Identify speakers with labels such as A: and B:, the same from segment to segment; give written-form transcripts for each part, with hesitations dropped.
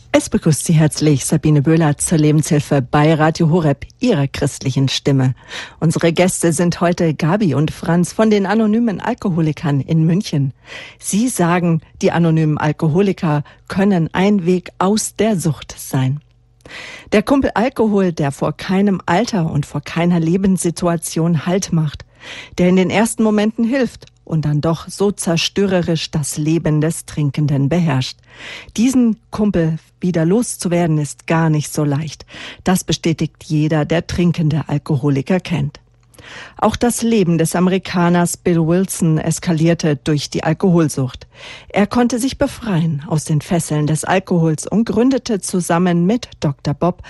A: Es begrüßt Sie herzlich Sabine Böhler zur Lebenshilfe bei Radio Horeb, Ihrer christlichen Stimme. Unsere Gäste sind heute Gabi und Franz von den anonymen Alkoholikern in München. Sie sagen, die anonymen Alkoholiker können ein Weg aus der Sucht sein. Der Kumpel Alkohol, der vor keinem Alter und vor keiner Lebenssituation Halt macht, der in den ersten Momenten hilft und dann doch so zerstörerisch das Leben des Trinkenden beherrscht. Diesen Kumpel wieder loszuwerden ist gar nicht so leicht. Das bestätigt jeder, der trinkende Alkoholiker kennt. Auch das Leben des Amerikaners Bill Wilson eskalierte durch die Alkoholsucht. Er konnte sich befreien aus den Fesseln des Alkohols und gründete zusammen mit Dr. Bob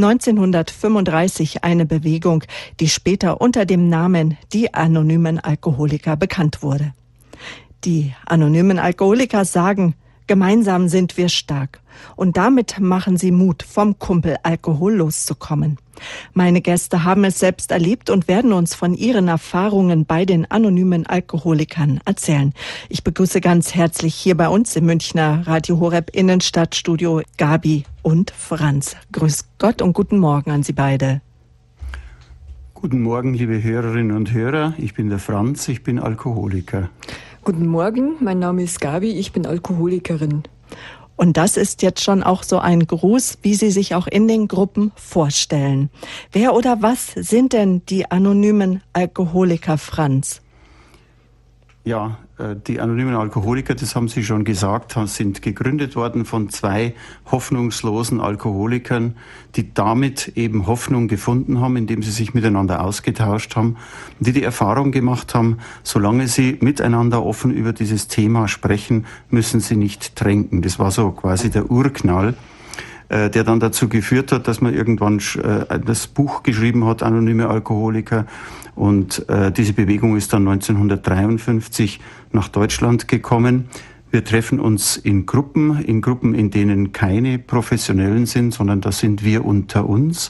A: 1935 eine Bewegung, die später unter dem Namen die anonymen Alkoholiker bekannt wurde. Die anonymen Alkoholiker sagen, gemeinsam sind wir stark. Und damit machen sie Mut, vom Kumpel Alkohol loszukommen. Meine Gäste haben es selbst erlebt und werden uns von ihren Erfahrungen bei den anonymen Alkoholikern erzählen. Ich begrüße ganz herzlich hier bei uns im Münchner Radio Horeb Innenstadtstudio Gabi und Franz. Grüß Gott und guten Morgen an Sie beide.
B: Guten Morgen, liebe Hörerinnen und Hörer. Ich bin der Franz, ich bin Alkoholiker.
C: Guten Morgen, mein Name ist Gabi, ich bin Alkoholikerin.
A: Und das ist jetzt schon auch so ein Gruß, wie Sie sich auch in den Gruppen vorstellen. Wer oder was sind denn die anonymen Alkoholiker, Franz?
B: Ja, die anonymen Alkoholiker, das haben Sie schon gesagt, sind gegründet worden von zwei hoffnungslosen Alkoholikern, die damit eben Hoffnung gefunden haben, indem sie sich miteinander ausgetauscht haben, die Erfahrung gemacht haben, solange sie miteinander offen über dieses Thema sprechen, müssen sie nicht trinken. Das war so quasi der Urknall, der dann dazu geführt hat, dass man irgendwann das Buch geschrieben hat, Anonyme Alkoholiker. Und diese Bewegung ist dann 1953 nach Deutschland gekommen. Wir treffen uns in Gruppen, in denen keine Professionellen sind, sondern das sind wir unter uns.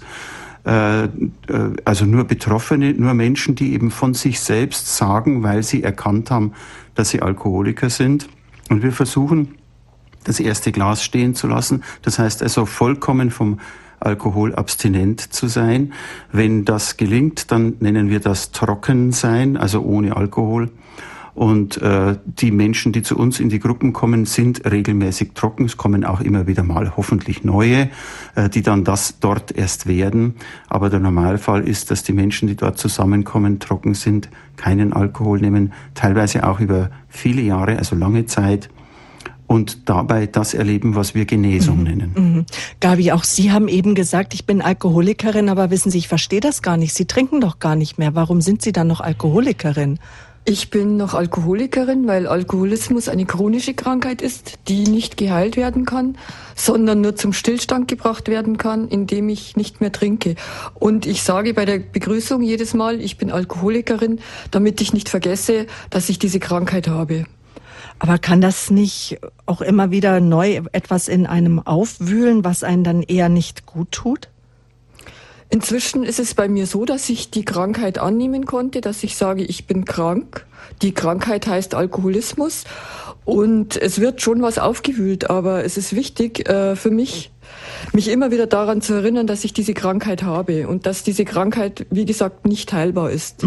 B: Also nur Betroffene, nur Menschen, die eben von sich selbst sagen, weil sie erkannt haben, dass sie Alkoholiker sind. Und wir versuchen, das erste Glas stehen zu lassen. Das heißt also vollkommen vom Alkohol abstinent zu sein. Wenn das gelingt, dann nennen wir das Trockensein, also ohne Alkohol. Und die Menschen, die zu uns in die Gruppen kommen, sind regelmäßig trocken. Es kommen auch immer wieder mal hoffentlich neue, die dann das dort erst werden. Aber der Normalfall ist, dass die Menschen, die dort zusammenkommen, trocken sind, keinen Alkohol nehmen, teilweise auch über viele Jahre, also lange Zeit. Und dabei das erleben, was wir Genesung nennen.
A: Gabi, auch Sie haben eben gesagt, ich bin Alkoholikerin, aber wissen Sie, ich verstehe das gar nicht. Sie trinken doch gar nicht mehr. Warum sind Sie dann noch Alkoholikerin?
C: Ich bin noch Alkoholikerin, weil Alkoholismus eine chronische Krankheit ist, die nicht geheilt werden kann, sondern nur zum Stillstand gebracht werden kann, indem ich nicht mehr trinke. Und ich sage bei der Begrüßung jedes Mal, ich bin Alkoholikerin, damit ich nicht vergesse, dass ich diese Krankheit habe.
A: Aber kann das nicht auch immer wieder neu etwas in einem aufwühlen, was einen dann eher nicht gut tut?
C: Inzwischen ist es bei mir so, dass ich die Krankheit annehmen konnte, dass ich sage, ich bin krank. Die Krankheit heißt Alkoholismus und es wird schon was aufgewühlt, aber es ist wichtig für mich immer wieder daran zu erinnern, dass ich diese Krankheit habe und dass diese Krankheit, wie gesagt, nicht heilbar ist.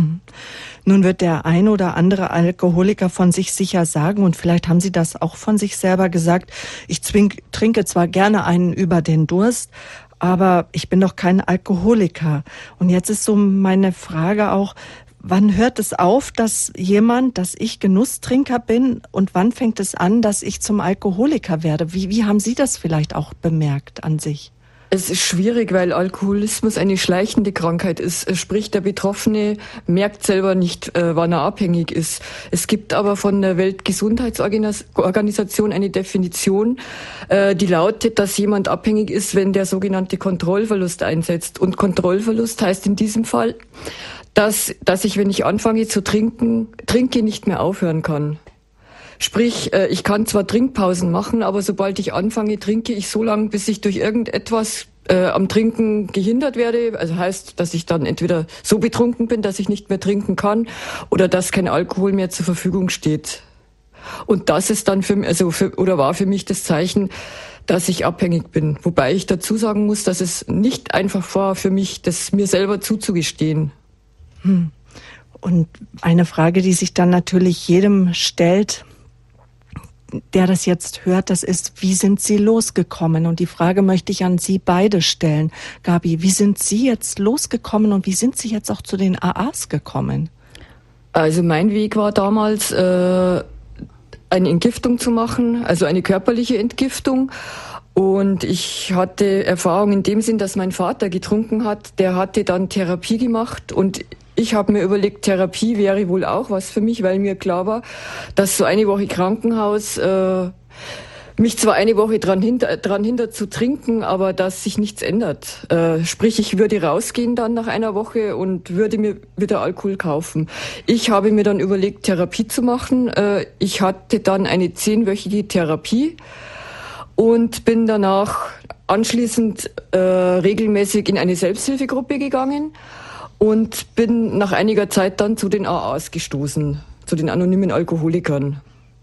A: Nun wird der ein oder andere Alkoholiker von sich sicher sagen, und vielleicht haben Sie das auch von sich selber gesagt, ich trinke zwar gerne einen über den Durst, aber ich bin doch kein Alkoholiker. Und jetzt ist so meine Frage auch, wann hört es auf, dass ich Genusstrinker bin, und wann fängt es an, dass ich zum Alkoholiker werde? Wie haben Sie das vielleicht auch bemerkt an sich?
C: Es ist schwierig, weil Alkoholismus eine schleichende Krankheit ist. Sprich, der Betroffene merkt selber nicht, wann er abhängig ist. Es gibt aber von der Weltgesundheitsorganisation eine Definition, die lautet, dass jemand abhängig ist, wenn der sogenannte Kontrollverlust einsetzt. Und Kontrollverlust heißt in diesem Fall, dass ich, wenn ich anfange zu trinke, nicht mehr aufhören kann. Sprich, ich kann zwar Trinkpausen machen, aber sobald ich anfange, trinke ich so lange, bis ich durch irgendetwas am Trinken gehindert werde. Also heißt, dass ich dann entweder so betrunken bin, dass ich nicht mehr trinken kann, oder dass kein Alkohol mehr zur Verfügung steht. Und das ist dann war für mich das Zeichen, dass ich abhängig bin. Wobei ich dazu sagen muss, dass es nicht einfach war für mich, das mir selber zuzugestehen.
A: Und eine Frage, die sich dann natürlich jedem stellt, der das jetzt hört, das ist, wie sind Sie losgekommen? Und die Frage möchte ich an Sie beide stellen. Gabi, wie sind Sie jetzt losgekommen und wie sind Sie jetzt auch zu den AAs gekommen?
C: Also mein Weg war damals, eine Entgiftung zu machen, also eine körperliche Entgiftung. Und ich hatte Erfahrung in dem Sinn, dass mein Vater getrunken hat. Der hatte dann Therapie gemacht und ich habe mir überlegt, Therapie wäre wohl auch was für mich, weil mir klar war, dass so eine Woche Krankenhaus mich zwar eine Woche dran hindert zu trinken, aber dass sich nichts ändert. Sprich, ich würde rausgehen dann nach einer Woche und würde mir wieder Alkohol kaufen. Ich habe mir dann überlegt, Therapie zu machen. Ich hatte dann eine 10-wöchige Therapie und bin danach anschließend regelmäßig in eine Selbsthilfegruppe gegangen. Und bin nach einiger Zeit dann zu den AAs gestoßen, zu den anonymen Alkoholikern.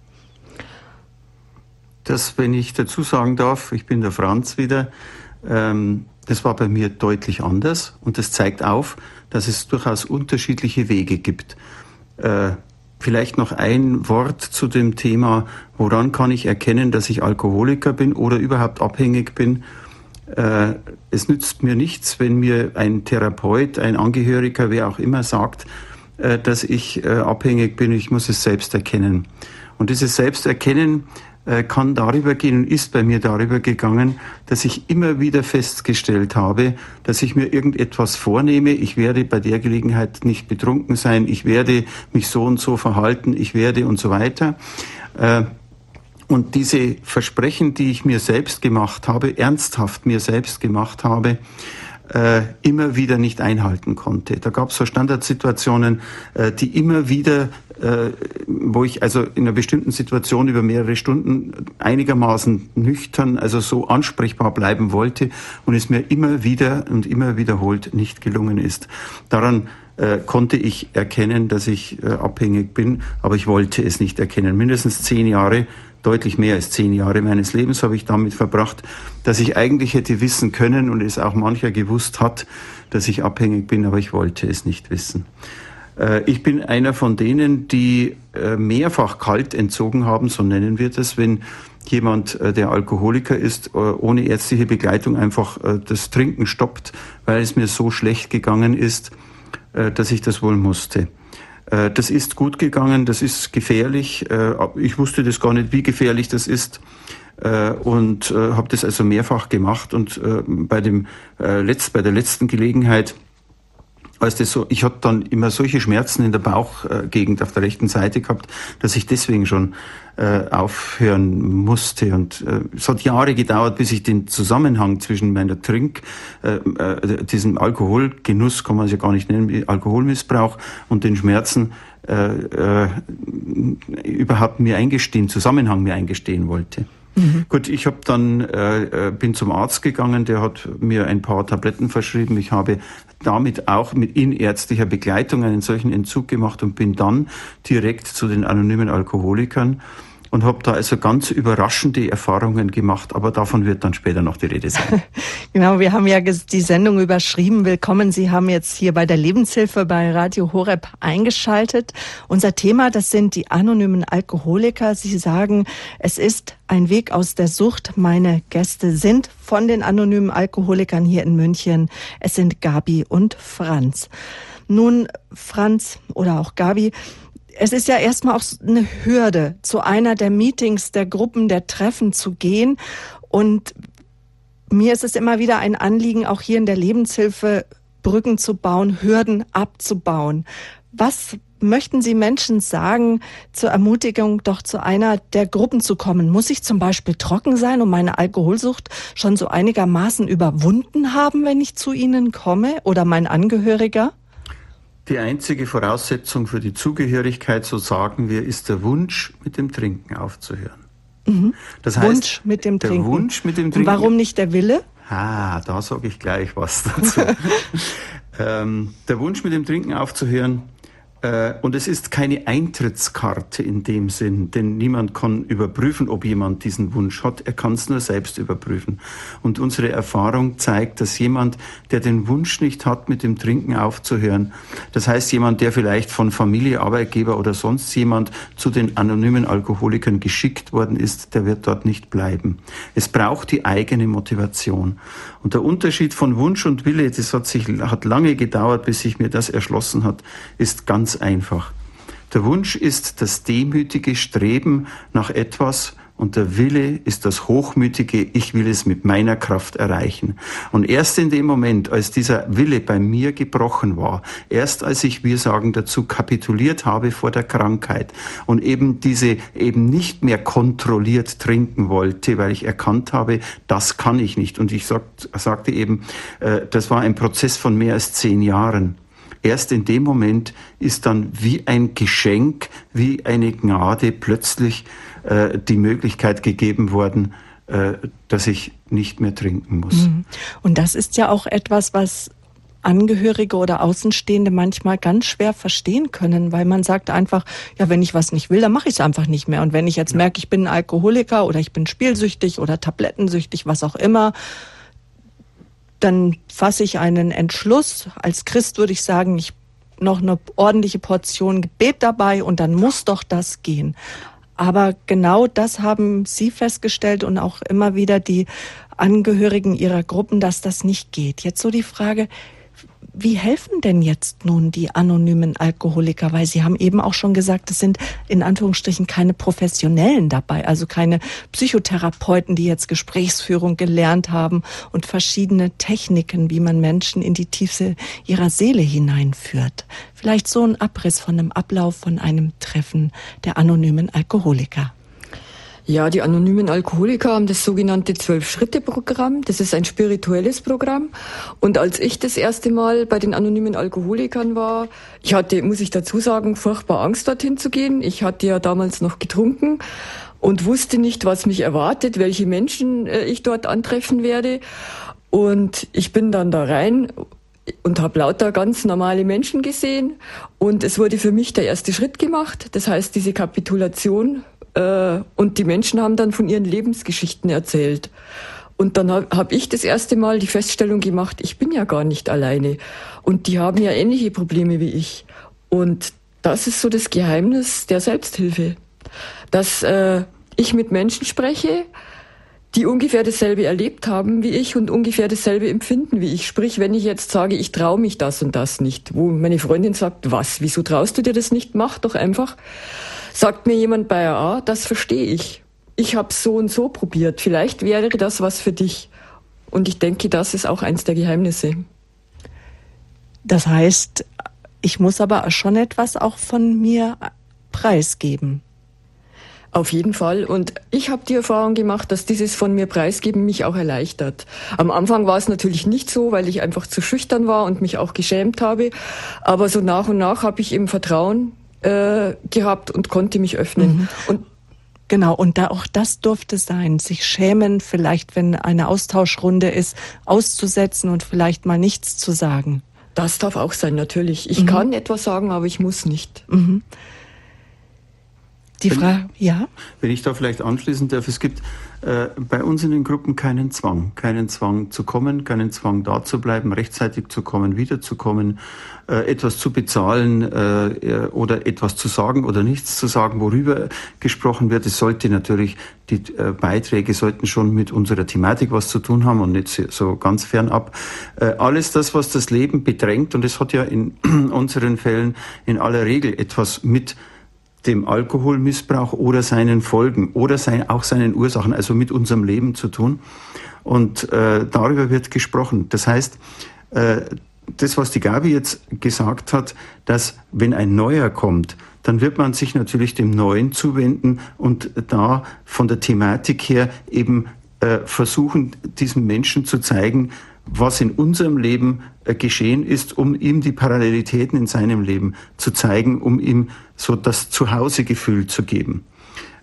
B: Das, wenn ich dazu sagen darf, ich bin der Franz wieder, das war bei mir deutlich anders und das zeigt auf, dass es durchaus unterschiedliche Wege gibt. Vielleicht noch ein Wort zu dem Thema, woran kann ich erkennen, dass ich Alkoholiker bin oder überhaupt abhängig bin. Es nützt mir nichts, wenn mir ein Therapeut, ein Angehöriger, wer auch immer sagt, dass ich abhängig bin. Ich muss es selbst erkennen. Und dieses Selbsterkennen kann darüber gehen und ist bei mir darüber gegangen, dass ich immer wieder festgestellt habe, dass ich mir irgendetwas vornehme. Ich werde bei der Gelegenheit nicht betrunken sein. Ich werde mich so und so verhalten. Ich werde und so weiter. Und diese Versprechen, die ich mir selbst gemacht habe, ernsthaft mir selbst gemacht habe, immer wieder nicht einhalten konnte. Da gab es so Standardsituationen, die immer wieder, wo ich also in einer bestimmten Situation über mehrere Stunden einigermaßen nüchtern, also so ansprechbar bleiben wollte und es mir immer wieder und immer wiederholt nicht gelungen ist. Daran konnte ich erkennen, dass ich abhängig bin, aber ich wollte es nicht erkennen. Mindestens 10 Jahre, deutlich mehr als 10 Jahre meines Lebens habe ich damit verbracht, dass ich eigentlich hätte wissen können und es auch mancher gewusst hat, dass ich abhängig bin, aber ich wollte es nicht wissen. Ich bin einer von denen, die mehrfach kalt entzogen haben, so nennen wir das, wenn jemand, der Alkoholiker ist, ohne ärztliche Begleitung einfach das Trinken stoppt, weil es mir so schlecht gegangen ist, dass ich das wohl musste. Das ist gut gegangen, das ist gefährlich. Ich wusste das gar nicht, wie gefährlich das ist und habe das also mehrfach gemacht. Und bei der letzten Gelegenheit, als das so, ich hatte dann immer solche Schmerzen in der Bauchgegend auf der rechten Seite gehabt, dass ich deswegen schon aufhören musste. Und es hat Jahre gedauert, bis ich den Zusammenhang zwischen meiner diesem Alkoholgenuss, kann man es ja gar nicht nennen, Alkoholmissbrauch und den Schmerzen überhaupt Zusammenhang mir eingestehen wollte. Gut, ich habe dann bin zum Arzt gegangen, der hat mir ein paar Tabletten verschrieben. Ich habe damit auch in ärztlicher Begleitung einen solchen Entzug gemacht und bin dann direkt zu den anonymen Alkoholikern und habe da also ganz überraschende Erfahrungen gemacht, aber davon wird dann später noch die Rede sein.
A: Genau, wir haben ja die Sendung überschrieben. Willkommen, Sie haben jetzt hier bei der Lebenshilfe bei Radio Horeb eingeschaltet. Unser Thema, das sind die anonymen Alkoholiker. Sie sagen, es ist ein Weg aus der Sucht. Meine Gäste sind von den anonymen Alkoholikern hier in München. Es sind Gabi und Franz. Nun, Franz oder auch Gabi, es ist ja erstmal auch eine Hürde, zu einer der Meetings, der Gruppen, der Treffen zu gehen. Und mir ist es immer wieder ein Anliegen, auch hier in der Lebenshilfe Brücken zu bauen, Hürden abzubauen. Was möchten Sie Menschen sagen zur Ermutigung, doch zu einer der Gruppen zu kommen? Muss ich zum Beispiel trocken sein und meine Alkoholsucht schon so einigermaßen überwunden haben, wenn ich zu Ihnen komme oder mein Angehöriger?
B: Die einzige Voraussetzung für die Zugehörigkeit, so sagen wir, ist der Wunsch, mit dem Trinken aufzuhören.
A: Mhm. Das heißt, Wunsch mit dem Trinken.
B: Wunsch mit dem Trinken.
A: Und warum nicht der Wille?
B: Da sage ich gleich was dazu. Der Wunsch, mit dem Trinken aufzuhören, Und es ist keine Eintrittskarte in dem Sinn, denn niemand kann überprüfen, ob jemand diesen Wunsch hat. Er kann es nur selbst überprüfen. Und unsere Erfahrung zeigt, dass jemand, der den Wunsch nicht hat, mit dem Trinken aufzuhören, das heißt jemand, der vielleicht von Familie, Arbeitgeber oder sonst jemand zu den anonymen Alkoholikern geschickt worden ist, der wird dort nicht bleiben. Es braucht die eigene Motivation. Und der Unterschied von Wunsch und Wille, das hat lange gedauert, bis sich mir das erschlossen hat, ist ganz einfach. Der Wunsch ist das demütige Streben nach etwas und der Wille ist das hochmütige, ich will es mit meiner Kraft erreichen. Und erst in dem Moment, als dieser Wille bei mir gebrochen war, erst als ich, wir sagen dazu, kapituliert habe vor der Krankheit und eben nicht mehr kontrolliert trinken wollte, weil ich erkannt habe, das kann ich nicht. Und ich sagte eben, das war ein Prozess von mehr als 10 Jahren. Erst in dem Moment ist dann wie ein Geschenk, wie eine Gnade plötzlich die Möglichkeit gegeben worden, dass ich nicht mehr trinken muss.
A: Und das ist ja auch etwas, was Angehörige oder Außenstehende manchmal ganz schwer verstehen können, weil man sagt einfach, ja, wenn ich was nicht will, dann mache ich es einfach nicht mehr. Und wenn ich jetzt merke, ich bin ein Alkoholiker oder ich bin spielsüchtig oder tablettensüchtig, was auch immer, dann fasse ich einen Entschluss. Als Christ würde ich sagen, ich noch eine ordentliche Portion Gebet dabei und dann muss doch das gehen. Aber genau das haben Sie festgestellt und auch immer wieder die Angehörigen Ihrer Gruppen, dass das nicht geht. Jetzt so die Frage, wie helfen denn jetzt nun die anonymen Alkoholiker? Weil Sie haben eben auch schon gesagt, es sind in Anführungsstrichen keine Professionellen dabei, also keine Psychotherapeuten, die jetzt Gesprächsführung gelernt haben und verschiedene Techniken, wie man Menschen in die Tiefe ihrer Seele hineinführt. Vielleicht so ein Abriss von einem Ablauf von einem Treffen der anonymen Alkoholiker.
C: Ja, die anonymen Alkoholiker haben das sogenannte 12-Schritte-Programm. Das ist ein spirituelles Programm. Und als ich das erste Mal bei den anonymen Alkoholikern war, ich hatte, muss ich dazu sagen, furchtbar Angst, dorthin zu gehen. Ich hatte ja damals noch getrunken und wusste nicht, was mich erwartet, welche Menschen ich dort antreffen werde. Und ich bin dann da rein und habe lauter ganz normale Menschen gesehen. Und es wurde für mich der erste Schritt gemacht. Das heißt, diese Kapitulation. Und die Menschen haben dann von ihren Lebensgeschichten erzählt. Und dann hab ich das erste Mal die Feststellung gemacht, ich bin ja gar nicht alleine. Und die haben ja ähnliche Probleme wie ich. Und das ist so das Geheimnis der Selbsthilfe. Dass ich mit Menschen spreche, die ungefähr dasselbe erlebt haben wie ich und ungefähr dasselbe empfinden wie ich. Sprich, wenn ich jetzt sage, ich traue mich das und das nicht, wo meine Freundin sagt, was, wieso traust du dir das nicht? Mach doch einfach. Sagt mir jemand bei AA, das verstehe ich. Ich habe so und so probiert. Vielleicht wäre das was für dich. Und ich denke, das ist auch eins der Geheimnisse.
A: Das heißt, ich muss aber schon etwas auch von mir preisgeben.
C: Auf jeden Fall. Und ich habe die Erfahrung gemacht, dass dieses von mir preisgeben mich auch erleichtert. Am Anfang war es natürlich nicht so, weil ich einfach zu schüchtern war und mich auch geschämt habe. Aber so nach und nach habe ich eben Vertrauen gehabt und konnte mich öffnen. Und
A: genau, und da auch das durfte sein, sich schämen, vielleicht wenn eine Austauschrunde ist, auszusetzen und vielleicht mal nichts zu sagen.
C: Das darf auch sein, natürlich. Ich kann etwas sagen, aber ich muss nicht.
A: Die Frage, ja?
B: Wenn ich da vielleicht anschließen darf, es gibt bei uns in den Gruppen keinen Zwang zu kommen, keinen Zwang da zu bleiben, rechtzeitig zu kommen, wiederzukommen, etwas zu bezahlen oder etwas zu sagen oder nichts zu sagen, worüber gesprochen wird. Es sollte natürlich, die Beiträge sollten schon mit unserer Thematik was zu tun haben und nicht so ganz fernab. Alles das, was das Leben bedrängt, und es hat ja in unseren Fällen in aller Regel etwas mit dem Alkoholmissbrauch oder seinen Folgen oder auch seinen Ursachen, also mit unserem Leben zu tun. Und darüber wird gesprochen. Das heißt, das, was die Gabi jetzt gesagt hat, dass wenn ein Neuer kommt, dann wird man sich natürlich dem Neuen zuwenden und da von der Thematik her eben versuchen, diesem Menschen zu zeigen, was in unserem Leben geschehen ist, um ihm die Parallelitäten in seinem Leben zu zeigen, um ihm so das Zuhausegefühl zu geben.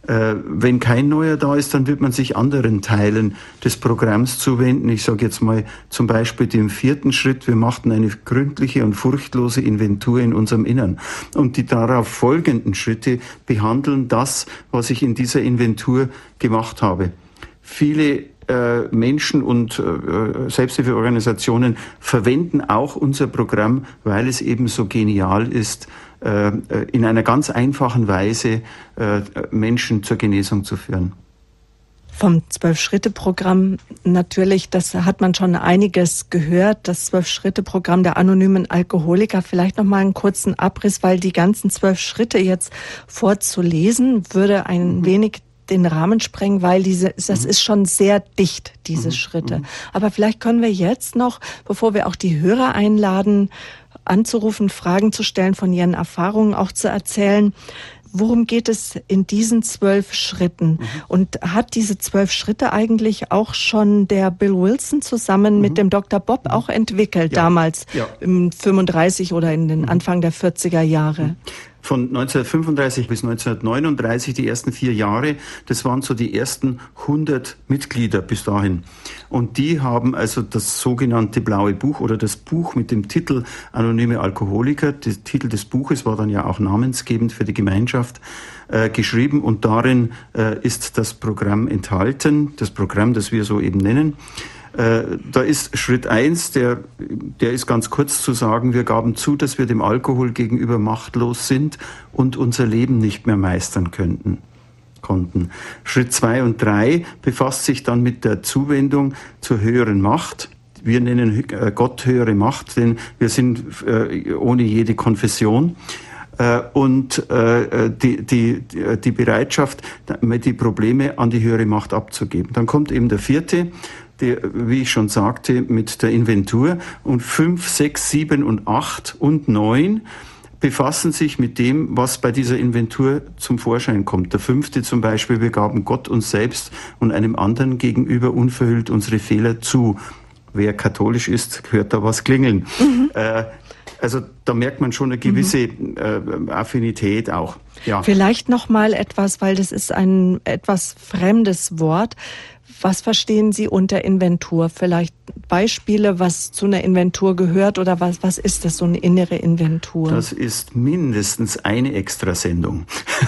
B: Wenn kein neuer da ist, dann wird man sich anderen Teilen des Programms zuwenden. Ich sage jetzt mal zum Beispiel den 4. Schritt. Wir machten eine gründliche und furchtlose Inventur in unserem Innern. Und die darauf folgenden Schritte behandeln das, was ich in dieser Inventur gemacht habe. Viele Menschen und Selbsthilfeorganisationen verwenden auch unser Programm, weil es eben so genial ist, in einer ganz einfachen Weise Menschen zur Genesung zu führen.
A: Vom 12-Schritte-Programm natürlich, das hat man schon einiges gehört, das 12-Schritte-Programm der anonymen Alkoholiker. Vielleicht noch mal einen kurzen Abriss, weil die ganzen 12 Schritte jetzt vorzulesen, würde ein wenig den Rahmen sprengen, weil das ist schon sehr dicht, diese Schritte. Aber vielleicht können wir jetzt noch, bevor wir auch die Hörer einladen, anzurufen, Fragen zu stellen, von ihren Erfahrungen auch zu erzählen. Worum geht es in diesen 12 Schritten? Und hat diese 12 Schritte eigentlich auch schon der Bill Wilson zusammen mit dem Dr. Bob auch entwickelt, damals im 35 oder in den Anfang der 40er Jahre?
B: Von 1935 bis 1939, die ersten 4 Jahre, das waren so die ersten 100 Mitglieder bis dahin. Und die haben also das sogenannte Blaue Buch oder das Buch mit dem Titel Anonyme Alkoholiker, der Titel des Buches war dann ja auch namensgebend für die Gemeinschaft, geschrieben. Und darin ist das Programm enthalten, das Programm, das wir so eben nennen. Da ist Schritt 1, der ist ganz kurz zu sagen, wir gaben zu, dass wir dem Alkohol gegenüber machtlos sind und unser Leben nicht mehr meistern konnten. Schritt 2 und 3 befasst sich dann mit der Zuwendung zur höheren Macht. Wir nennen Gott höhere Macht, denn wir sind ohne jede Konfession. Und die Bereitschaft, die Probleme an die höhere Macht abzugeben. Dann kommt eben der 4., wie ich schon sagte, mit der Inventur. Und 5, 6, 7 und 8 und 9 befassen sich mit dem, was bei dieser Inventur zum Vorschein kommt. Der 5. zum Beispiel, wir gaben Gott uns selbst und einem anderen gegenüber unverhüllt unsere Fehler zu. Wer katholisch ist, hört da was klingeln. Also da merkt man schon eine gewisse Affinität auch. Ja.
A: Vielleicht noch mal etwas, weil das ist ein etwas fremdes Wort. Was verstehen Sie unter Inventur? Vielleicht Beispiele, was zu einer Inventur gehört oder was ist das, so eine innere Inventur?
B: Das ist mindestens eine Extrasendung.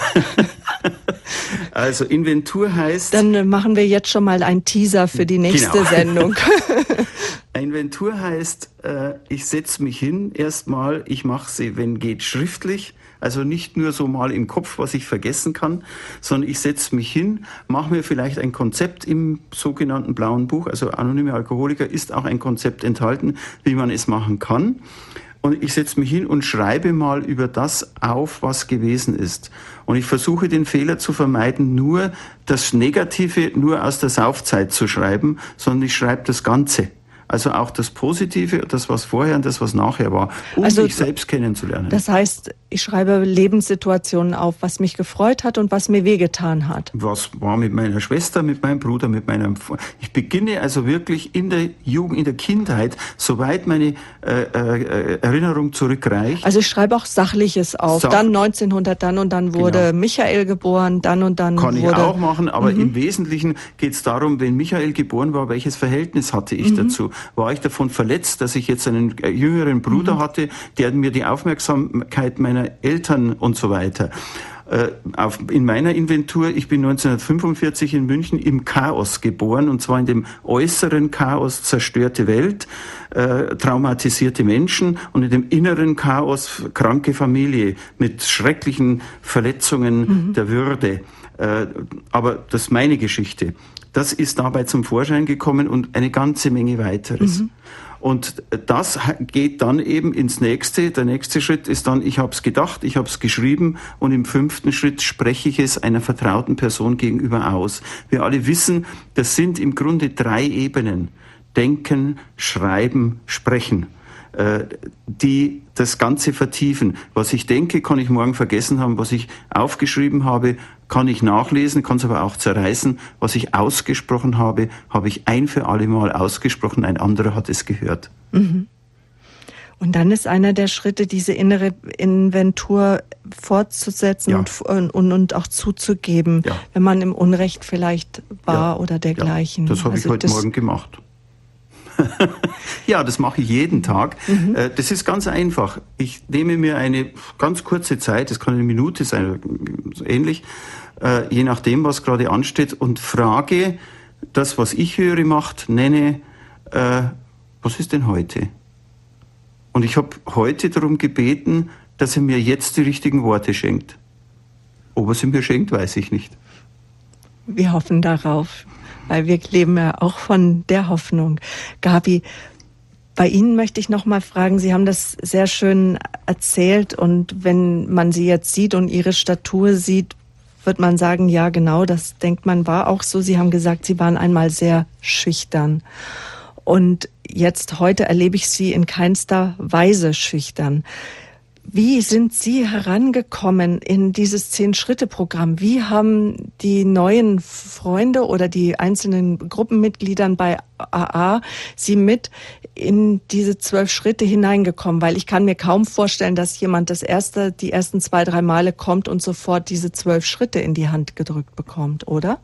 B: Also Inventur heißt...
A: Dann machen wir jetzt schon mal einen Teaser für die nächste Sendung.
B: Inventur heißt, ich setze mich hin erstmal, ich mache sie, wenn geht, schriftlich. Also nicht nur so mal im Kopf, was ich vergessen kann, sondern ich setze mich hin, mache mir vielleicht ein Konzept im sogenannten Blauen Buch, also Anonyme Alkoholiker ist auch ein Konzept enthalten, wie man es machen kann. Und ich setze mich hin und schreibe mal über das auf, was gewesen ist. Und ich versuche den Fehler zu vermeiden, nur das Negative nur aus der Saufzeit zu schreiben, sondern ich schreibe das Ganze. Also auch das Positive, das, was vorher und das, was nachher war, um mich selbst kennenzulernen.
A: Das heißt, ich schreibe Lebenssituationen auf, was mich gefreut hat und was mir wehgetan hat.
B: Was war mit meiner Schwester, mit meinem Bruder, mit meinem... Ich beginne also wirklich in der Jugend, in der Kindheit, soweit meine Erinnerung zurückreicht.
A: Also ich schreibe auch Sachliches auf. Dann 1900, dann und dann wurde Michael geboren, dann und dann
B: Kann
A: wurde...
B: ich auch machen, aber im Wesentlichen geht es darum, wenn Michael geboren war, welches Verhältnis hatte ich dazu? War ich davon verletzt, dass ich jetzt einen jüngeren Bruder hatte, der mir die Aufmerksamkeit meiner Eltern und so weiter. In meiner Inventur, ich bin 1945 in München im Chaos geboren, und zwar in dem äußeren Chaos zerstörte Welt, traumatisierte Menschen, und in dem inneren Chaos kranke Familie mit schrecklichen Verletzungen der Würde. Aber das ist meine Geschichte. Das ist dabei zum Vorschein gekommen und eine ganze Menge weiteres. Und das geht dann eben ins nächste. Der nächste Schritt ist dann, ich habe es gedacht, ich habe es geschrieben, und im 5. Schritt spreche ich es einer vertrauten Person gegenüber aus. Wir alle wissen, das sind im Grunde 3 Ebenen. Denken, Schreiben, Sprechen, die das Ganze vertiefen. Was ich denke, kann ich morgen vergessen haben. Was ich aufgeschrieben habe, kann ich nachlesen, kann es aber auch zerreißen. Was ich ausgesprochen habe, habe ich ein für alle Mal ausgesprochen. Ein anderer hat es gehört.
A: Und dann ist einer der Schritte, diese innere Inventur fortzusetzen und auch zuzugeben, wenn man im Unrecht vielleicht war oder dergleichen.
B: Ja, das habe ich heute Morgen gemacht. Ja, das mache ich jeden Tag. Das ist ganz einfach. Ich nehme mir eine ganz kurze Zeit, das kann eine Minute sein, ähnlich, je nachdem, was gerade ansteht, und frage das, was ich höre, nenne, was ist denn heute? Und ich habe heute darum gebeten, dass er mir jetzt die richtigen Worte schenkt. Ob er sie mir schenkt, weiß ich nicht.
A: Wir hoffen darauf, weil wir leben ja auch von der Hoffnung. Gabi, bei Ihnen möchte ich noch mal fragen, Sie haben das sehr schön erzählt, und wenn man Sie jetzt sieht und Ihre Statur sieht, wird man sagen, ja genau, das denkt man war auch so. Sie haben gesagt, Sie waren einmal sehr schüchtern. Und jetzt heute erlebe ich Sie in keinster Weise schüchtern. Wie sind Sie herangekommen in dieses 10-Schritte-Programm? Wie haben die neuen Freunde oder die einzelnen Gruppenmitgliedern bei AA Sie mit in diese 12 Schritte hineingekommen? Weil ich kann mir kaum vorstellen, dass jemand die ersten 2-3 Male kommt und sofort diese 12 Schritte in die Hand gedrückt bekommt, oder?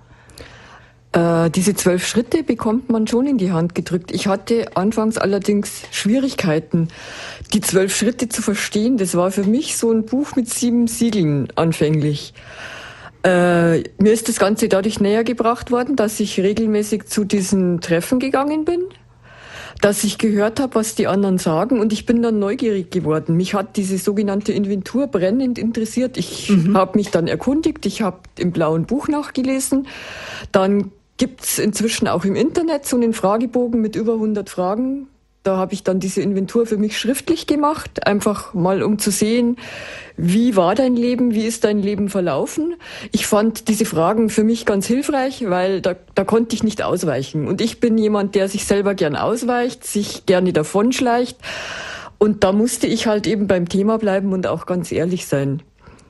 C: Diese 12 Schritte bekommt man schon in die Hand gedrückt. Ich hatte anfangs allerdings Schwierigkeiten, die 12 Schritte zu verstehen. Das war für mich so ein Buch mit 7 Siegeln anfänglich. Mir ist das Ganze dadurch näher gebracht worden, dass ich regelmäßig zu diesen Treffen gegangen bin, dass ich gehört habe, was die anderen sagen, und ich bin dann neugierig geworden. Mich hat diese sogenannte Inventur brennend interessiert. Ich habe mich dann erkundigt, ich habe im blauen Buch nachgelesen. Dann gibt's inzwischen auch im Internet so einen Fragebogen mit über 100 Fragen. Da habe ich dann diese Inventur für mich schriftlich gemacht, einfach mal um zu sehen, wie war dein Leben, wie ist dein Leben verlaufen. Ich fand diese Fragen für mich ganz hilfreich, weil da konnte ich nicht ausweichen. Und ich bin jemand, der sich selber gern ausweicht, sich gerne davonschleicht. Und da musste ich halt eben beim Thema bleiben und auch ganz ehrlich sein.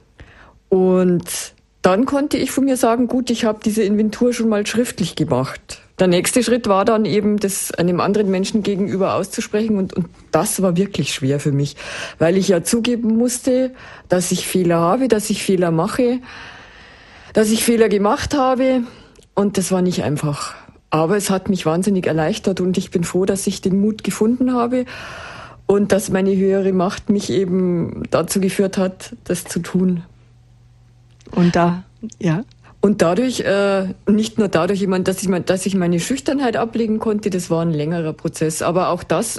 C: Und dann konnte ich von mir sagen, gut, ich habe diese Inventur schon mal schriftlich gemacht. Der nächste Schritt war dann eben, das einem anderen Menschen gegenüber auszusprechen, und das war wirklich schwer für mich, weil ich ja zugeben musste, dass ich Fehler habe, dass ich Fehler mache, dass ich Fehler gemacht habe, und das war nicht einfach. Aber es hat mich wahnsinnig erleichtert, und ich bin froh, dass ich den Mut gefunden habe und dass meine höhere Macht mich eben dazu geführt hat, das zu tun.
A: Und dadurch,
C: nicht nur dadurch, dass ich meine Schüchternheit ablegen konnte, das war ein längerer Prozess, aber auch das,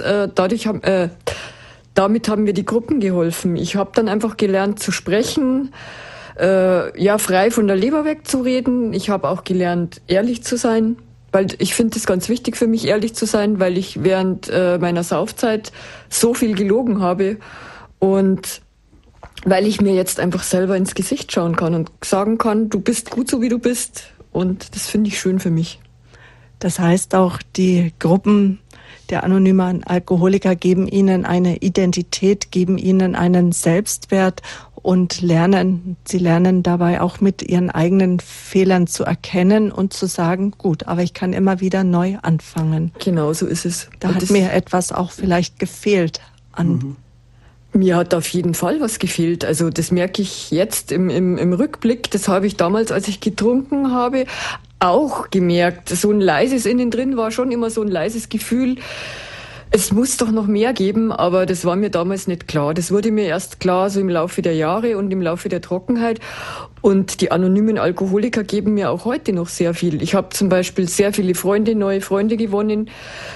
C: damit haben mir die Gruppen geholfen. Ich habe dann einfach gelernt zu sprechen, frei von der Leber wegzureden. Ich habe auch gelernt, ehrlich zu sein, weil ich finde es ganz wichtig für mich, ehrlich zu sein, weil ich während meiner Saufzeit so viel gelogen habe, und weil ich mir jetzt einfach selber ins Gesicht schauen kann und sagen kann, du bist gut so, wie du bist. Und das finde ich schön für mich.
A: Das heißt auch, die Gruppen der anonymen Alkoholiker geben ihnen eine Identität, geben ihnen einen Selbstwert und sie lernen dabei auch mit ihren eigenen Fehlern zu erkennen und zu sagen, gut, aber ich kann immer wieder neu anfangen.
C: Genau, so ist es.
A: Da hat mir etwas auch vielleicht gefehlt an.
C: Mir hat auf jeden Fall was gefehlt. Also das merke ich jetzt im Rückblick. Das habe ich damals, als ich getrunken habe, auch gemerkt. So ein leises innen drin war schon immer so ein leises Gefühl. Es muss doch noch mehr geben, aber das war mir damals nicht klar. Das wurde mir erst klar so im Laufe der Jahre und im Laufe der Trockenheit. Und die anonymen Alkoholiker geben mir auch heute noch sehr viel. Ich habe zum Beispiel sehr viele neue Freunde gewonnen.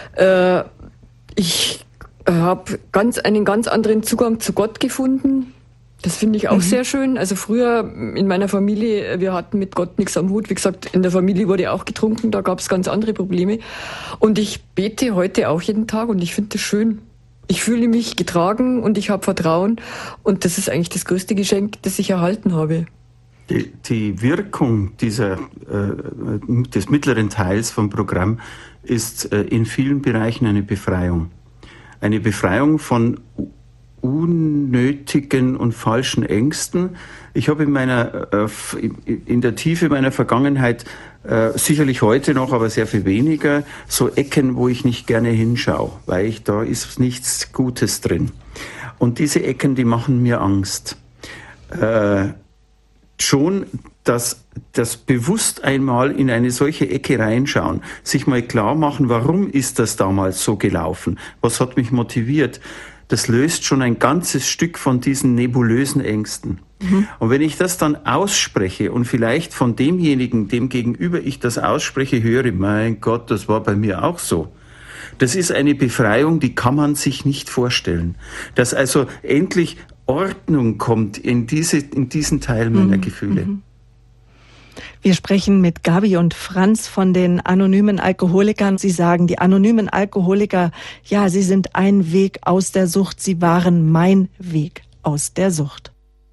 C: Ich habe einen ganz anderen Zugang zu Gott gefunden. Das finde ich auch sehr schön. Also früher in meiner Familie, wir hatten mit Gott nichts am Hut. Wie gesagt, in der Familie wurde auch getrunken, da gab es ganz andere Probleme. Und ich bete heute auch jeden Tag, und ich finde das schön. Ich fühle mich getragen und ich habe Vertrauen, und das ist eigentlich das größte Geschenk, das ich erhalten habe.
B: Die Wirkung des mittleren Teils vom Programm ist in vielen Bereichen eine Befreiung. Eine Befreiung von unnötigen und falschen Ängsten. Ich habe in der Tiefe meiner Vergangenheit sicherlich heute noch, aber sehr viel weniger, so Ecken, wo ich nicht gerne hinschaue, weil da ist nichts Gutes drin. Und diese Ecken, die machen mir Angst. Schon das bewusst einmal in eine solche Ecke reinschauen, sich mal klar machen, warum ist das damals so gelaufen? Was hat mich motiviert? Das löst schon ein ganzes Stück von diesen nebulösen Ängsten. Und wenn ich das dann ausspreche und vielleicht von demjenigen, dem gegenüber ich das ausspreche, höre, mein Gott, das war bei mir auch so. Das ist eine Befreiung, die kann man sich nicht vorstellen. Dass also endlich Ordnung kommt in diesen Teil meiner Gefühle.
A: Wir sprechen mit Gabi und Franz von den anonymen Alkoholikern. Sie sagen, die anonymen Alkoholiker, ja, sie sind ein Weg aus der Sucht. Sie waren mein Weg aus der Sucht.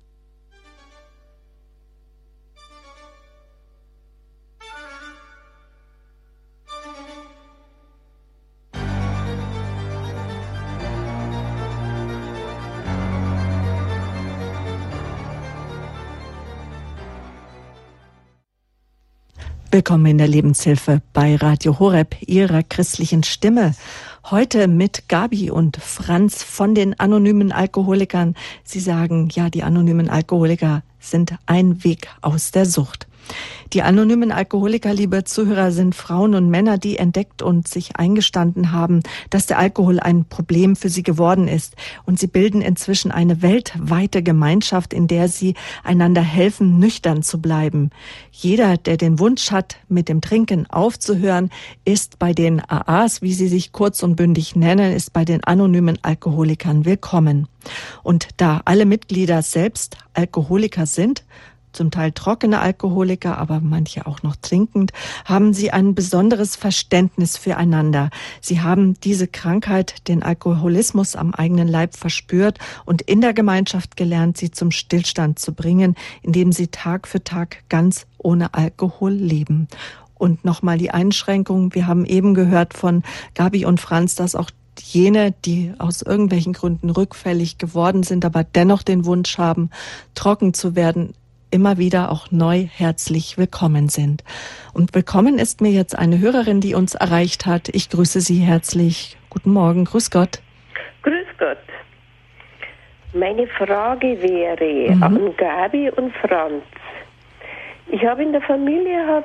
A: Willkommen in der Lebenshilfe bei Radio Horeb, Ihrer christlichen Stimme. Heute mit Gabi und Franz von den anonymen Alkoholikern. Sie sagen, ja, die anonymen Alkoholiker sind ein Weg aus der Sucht. Die anonymen Alkoholiker, liebe Zuhörer, sind Frauen und Männer, die entdeckt und sich eingestanden haben, dass der Alkohol ein Problem für sie geworden ist. Und sie bilden inzwischen eine weltweite Gemeinschaft, in der sie einander helfen, nüchtern zu bleiben. Jeder, der den Wunsch hat, mit dem Trinken aufzuhören, ist bei den AAs, wie sie sich kurz und bündig nennen, ist bei den anonymen Alkoholikern willkommen. Und da alle Mitglieder selbst Alkoholiker sind, zum Teil trockene Alkoholiker, aber manche auch noch trinkend, haben sie ein besonderes Verständnis füreinander. Sie haben diese Krankheit, den Alkoholismus am eigenen Leib verspürt und in der Gemeinschaft gelernt, sie zum Stillstand zu bringen, indem sie Tag für Tag ganz ohne Alkohol leben. Und nochmal die Einschränkung. Wir haben eben gehört von Gabi und Franz, dass auch jene, die aus irgendwelchen Gründen rückfällig geworden sind, aber dennoch den Wunsch haben, trocken zu werden, immer wieder auch neu herzlich willkommen sind. Und willkommen ist mir jetzt eine Hörerin, die uns erreicht hat. Ich grüße Sie herzlich. Guten Morgen, grüß Gott.
D: Grüß Gott. Meine Frage wäre an Gabi und Franz. Ich habe in der Familie,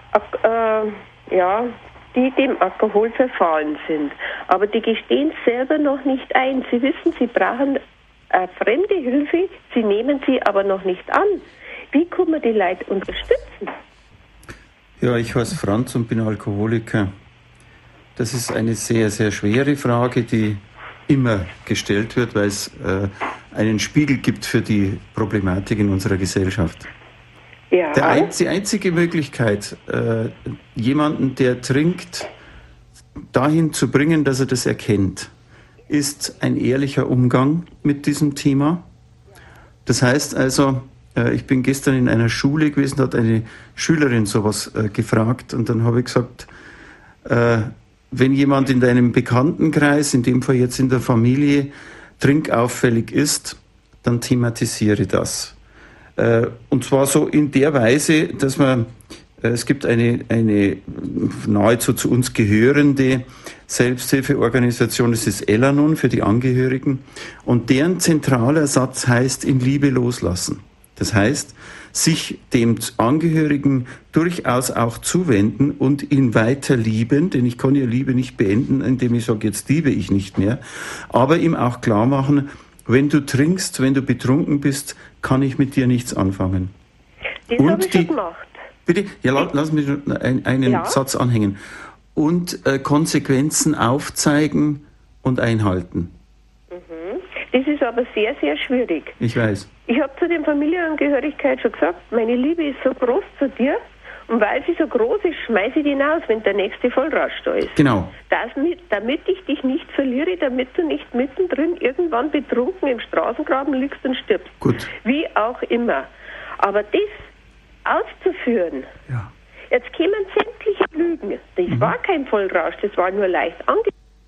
D: die dem Alkohol verfallen sind. Aber die gestehen selber noch nicht ein. Sie wissen, sie brauchen fremde Hilfe, sie nehmen sie aber noch nicht an. Wie kann man die Leute unterstützen?
B: Ja, ich heiße Franz und bin Alkoholiker. Das ist eine sehr, sehr schwere Frage, die immer gestellt wird, weil es einen Spiegel gibt für die Problematik in unserer Gesellschaft. Ja. Die einzige Möglichkeit, jemanden, der trinkt, dahin zu bringen, dass er das erkennt, ist ein ehrlicher Umgang mit diesem Thema. Das heißt also, ich bin gestern in einer Schule gewesen, da hat eine Schülerin sowas gefragt und dann habe ich gesagt, wenn jemand in deinem Bekanntenkreis, in dem Fall jetzt in der Familie, trinkauffällig ist, dann thematisiere das. Und zwar so in der Weise, dass es gibt eine nahezu zu uns gehörende Selbsthilfeorganisation, das ist Elanon für die Angehörigen und deren zentraler Satz heißt, in Liebe loslassen. Das heißt, sich dem Angehörigen durchaus auch zuwenden und ihn weiter lieben, denn ich kann ja Liebe nicht beenden, indem ich sage, jetzt liebe ich nicht mehr, aber ihm auch klar machen, wenn du trinkst, wenn du betrunken bist, kann ich mit dir nichts anfangen.
D: Das habe ich schon gemacht.
B: Bitte? Ja, lass mich einen Satz anhängen. Und Konsequenzen aufzeigen und einhalten.
D: Das ist aber sehr, sehr schwierig.
B: Ich weiß.
D: Ich habe zu den Familienangehörigkeit schon gesagt, meine Liebe ist so groß zu dir und weil sie so groß ist, schmeiße ich dich hinaus, wenn der nächste Vollrausch da ist.
B: Genau.
D: Damit ich dich nicht verliere, damit du nicht mittendrin irgendwann betrunken im Straßengraben liegst und stirbst.
B: Gut.
D: Wie auch immer. Aber das auszuführen, jetzt kämen sämtliche Lügen. Das war kein Vollrausch, das war nur leicht angefangen.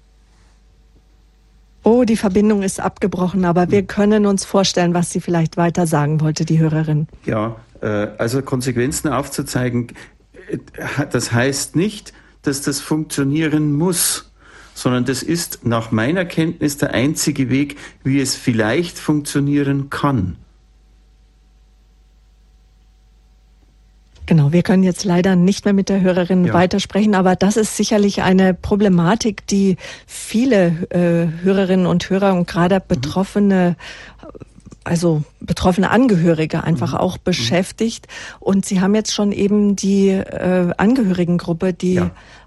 A: Oh, die Verbindung ist abgebrochen, aber wir können uns vorstellen, was sie vielleicht weiter sagen wollte, die Hörerin.
B: Ja, also Konsequenzen aufzuzeigen. das heißt nicht, dass das funktionieren muss, sondern das ist nach meiner Kenntnis der einzige Weg, wie es vielleicht funktionieren kann.
A: Genau, wir können jetzt leider nicht mehr mit der Hörerin weitersprechen, aber das ist sicherlich eine Problematik, die viele Hörerinnen und Hörer und gerade betroffene Angehörige einfach auch beschäftigt. Und Sie haben jetzt schon eben die Angehörigengruppe, die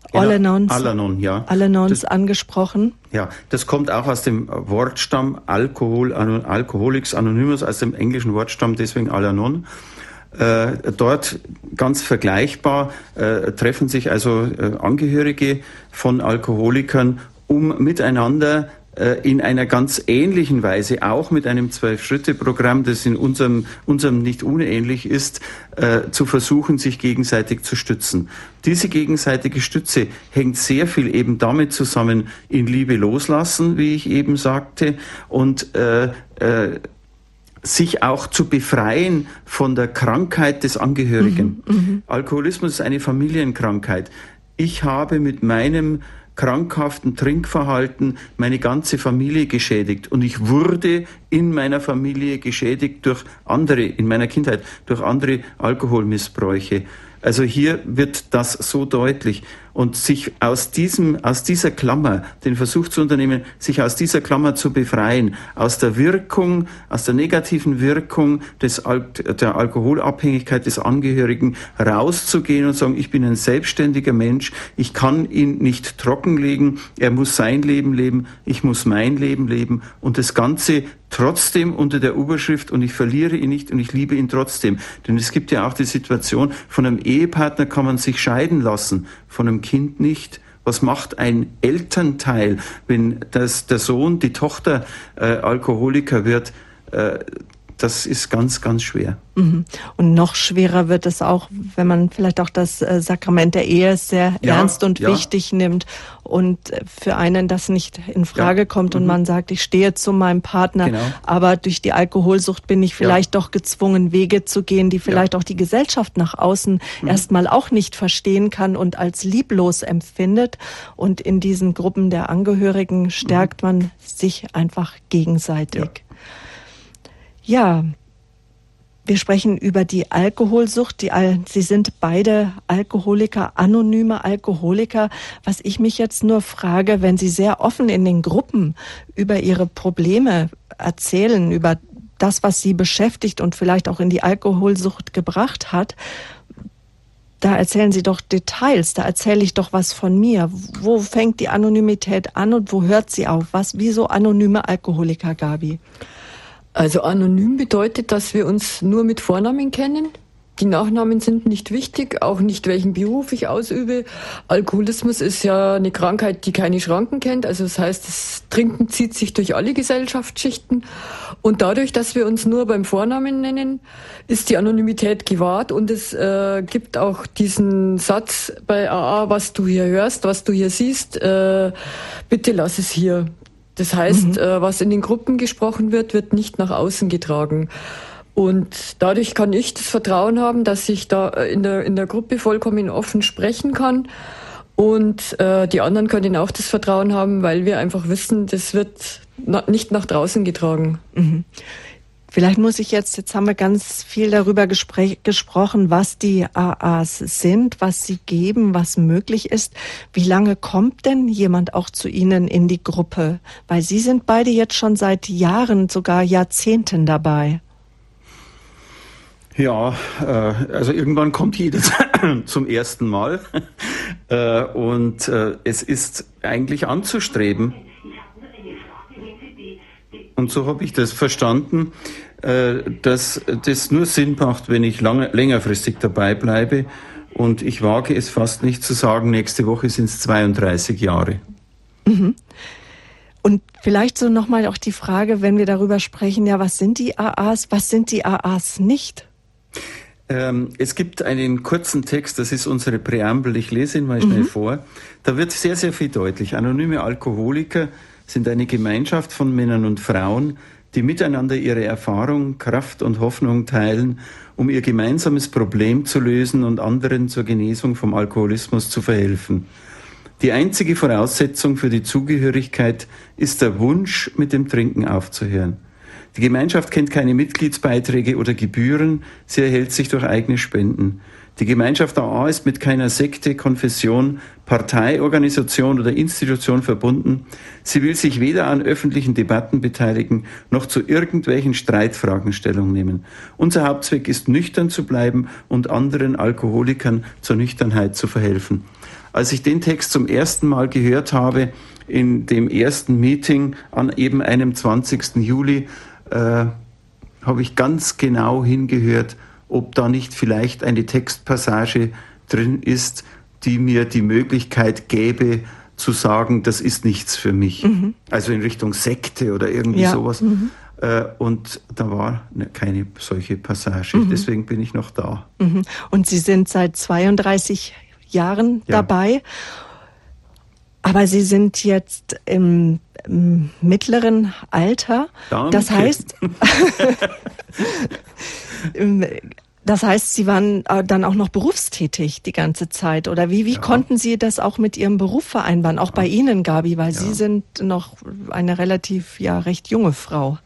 A: Al-Anons angesprochen.
B: Ja, das kommt auch aus dem Wortstamm Alcoholics Anonymous, aus dem englischen Wortstamm, deswegen Al-Anon. Dort ganz vergleichbar treffen sich also Angehörige von Alkoholikern, um miteinander in einer ganz ähnlichen Weise, auch mit einem 12-Schritte-Programm, das in unserem nicht unähnlich ist, zu versuchen, sich gegenseitig zu stützen. Diese gegenseitige Stütze hängt sehr viel eben damit zusammen, in Liebe loslassen, wie ich eben sagte, und sich auch zu befreien von der Krankheit des Angehörigen. Alkoholismus ist eine Familienkrankheit. Ich habe mit meinem krankhaften Trinkverhalten meine ganze Familie geschädigt. Und ich wurde in meiner Familie geschädigt durch andere, in meiner Kindheit, durch andere Alkoholmissbräuche. Also hier wird das so deutlich. Und sich aus dieser Klammer, den Versuch zu unternehmen, sich aus dieser Klammer zu befreien, aus der negativen Wirkung der Alkoholabhängigkeit des Angehörigen rauszugehen und sagen, ich bin ein selbstständiger Mensch, ich kann ihn nicht trockenlegen, er muss sein Leben leben, ich muss mein Leben leben und das Ganze trotzdem unter der Überschrift und ich verliere ihn nicht und ich liebe ihn trotzdem. Denn es gibt ja auch die Situation, von einem Ehepartner kann man sich scheiden lassen, von einem Kind nicht. Was macht ein Elternteil, wenn der Sohn, die Tochter Alkoholiker wird? Das ist ganz, ganz schwer.
A: Und noch schwerer wird es auch, wenn man vielleicht auch das Sakrament der Ehe sehr ernst und wichtig nimmt und für einen das nicht in Frage kommt und man sagt, ich stehe zu meinem Partner, aber durch die Alkoholsucht bin ich vielleicht doch gezwungen, Wege zu gehen, die vielleicht auch die Gesellschaft nach außen erstmal auch nicht verstehen kann und als lieblos empfindet. Und in diesen Gruppen der Angehörigen stärkt man sich einfach gegenseitig. Ja, wir sprechen über die Alkoholsucht. Sie sind beide Alkoholiker, anonyme Alkoholiker. Was ich mich jetzt nur frage, wenn Sie sehr offen in den Gruppen über Ihre Probleme erzählen, über das, was Sie beschäftigt und vielleicht auch in die Alkoholsucht gebracht hat, da erzählen Sie doch Details, da erzähle ich doch was von mir. Wo fängt die Anonymität an und wo hört sie auf? Wieso anonyme Alkoholiker, Gabi?
C: Also anonym bedeutet, dass wir uns nur mit Vornamen kennen. Die Nachnamen sind nicht wichtig, auch nicht welchen Beruf ich ausübe. Alkoholismus ist ja eine Krankheit, die keine Schranken kennt. Also das heißt, das Trinken zieht sich durch alle Gesellschaftsschichten. Und dadurch, dass wir uns nur beim Vornamen nennen, ist die Anonymität gewahrt. Und es gibt auch diesen Satz bei AA, was du hier hörst, was du hier siehst, bitte lass es hier. Das heißt, was in den Gruppen gesprochen wird, wird nicht nach außen getragen. Und dadurch kann ich das Vertrauen haben, dass ich da in der Gruppe vollkommen offen sprechen kann. Und die anderen können auch das Vertrauen haben, weil wir einfach wissen, das wird nicht nach draußen getragen.
A: Vielleicht muss ich jetzt haben wir ganz viel darüber gesprochen, was die AAs sind, was sie geben, was möglich ist. Wie lange kommt denn jemand auch zu Ihnen in die Gruppe? Weil Sie sind beide jetzt schon seit Jahren, sogar Jahrzehnten dabei.
B: Ja, also irgendwann kommt jeder zum ersten Mal und es ist eigentlich anzustreben. Und so habe ich das verstanden, dass das nur Sinn macht, wenn ich längerfristig dabei bleibe. Und ich wage es fast nicht zu sagen, nächste Woche sind es 32 Jahre.
A: Und vielleicht so nochmal auch die Frage, wenn wir darüber sprechen, ja, was sind die AAs nicht?
B: Es gibt einen kurzen Text, das ist unsere Präambel, ich lese ihn mal schnell vor. Da wird sehr, sehr viel deutlich. Anonyme Alkoholiker sind eine Gemeinschaft von Männern und Frauen, die miteinander ihre Erfahrung, Kraft und Hoffnung teilen, um ihr gemeinsames Problem zu lösen und anderen zur Genesung vom Alkoholismus zu verhelfen. Die einzige Voraussetzung für die Zugehörigkeit ist der Wunsch, mit dem Trinken aufzuhören. Die Gemeinschaft kennt keine Mitgliedsbeiträge oder Gebühren, sie erhält sich durch eigene Spenden. Die Gemeinschaft AA ist mit keiner Sekte, Konfession, Partei, Organisation oder Institution verbunden. Sie will sich weder an öffentlichen Debatten beteiligen, noch zu irgendwelchen Streitfragen Stellung nehmen. Unser Hauptzweck ist, nüchtern zu bleiben und anderen Alkoholikern zur Nüchternheit zu verhelfen. Als ich den Text zum ersten Mal gehört habe, in dem ersten Meeting an eben einem 20. Juli, habe ich ganz genau hingehört, ob da nicht vielleicht eine Textpassage drin ist, die mir die Möglichkeit gäbe, zu sagen, das ist nichts für mich. Mhm. Also in Richtung Sekte oder irgendwie sowas. Mhm. Und da war keine solche Passage. Mhm. Deswegen bin ich noch da.
A: Mhm. Und Sie sind seit 32 Jahren dabei. Aber Sie sind jetzt im mittleren Alter.
B: Danke.
A: Das heißt, Sie waren dann auch noch berufstätig die ganze Zeit. Oder wie konnten Sie das auch mit Ihrem Beruf vereinbaren? Auch bei Ihnen, Gabi, weil Sie sind noch eine relativ recht junge Frau.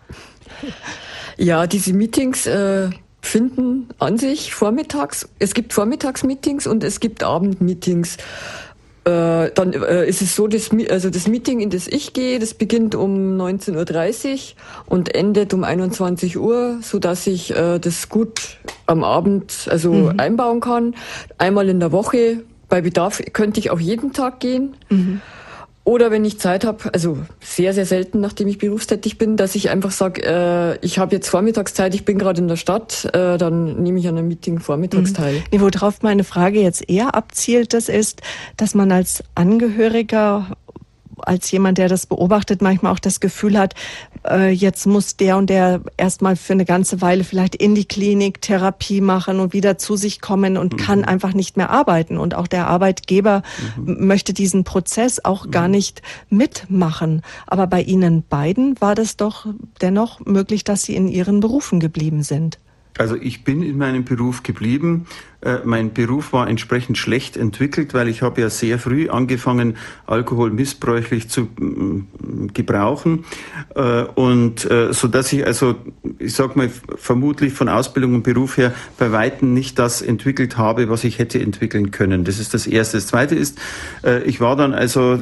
C: Ja, diese Meetings finden an sich vormittags. Es gibt Vormittagsmeetings und es gibt Abendmeetings. Dann ist es so, das Meeting, in das ich gehe, das beginnt um 19.30 Uhr und endet um 21 Uhr, so dass ich das gut am Abend einbauen kann. Einmal in der Woche. Bei Bedarf könnte ich auch jeden Tag gehen. Mhm. Oder wenn ich Zeit habe, also sehr, sehr selten, nachdem ich berufstätig bin, dass ich einfach sage, ich habe jetzt Vormittagszeit, ich bin gerade in der Stadt, dann nehme ich an einem Meeting vormittags teil.
A: Worauf meine Frage jetzt eher abzielt, das ist, dass man als Angehöriger, als jemand, der das beobachtet, manchmal auch das Gefühl hat, jetzt muss der und der erstmal für eine ganze Weile vielleicht in die Klinik Therapie machen und wieder zu sich kommen und kann einfach nicht mehr arbeiten. Und auch der Arbeitgeber möchte diesen Prozess auch gar nicht mitmachen. Aber bei Ihnen beiden war das doch dennoch möglich, dass Sie in Ihren Berufen geblieben sind.
B: Also ich bin in meinem Beruf geblieben. Mein Beruf war entsprechend schlecht entwickelt, weil ich habe ja sehr früh angefangen, Alkohol missbräuchlich zu gebrauchen. Und so dass ich also, ich sag mal, vermutlich von Ausbildung und Beruf her bei Weitem nicht das entwickelt habe, was ich hätte entwickeln können. Das ist das Erste. Das Zweite ist, ich war dann also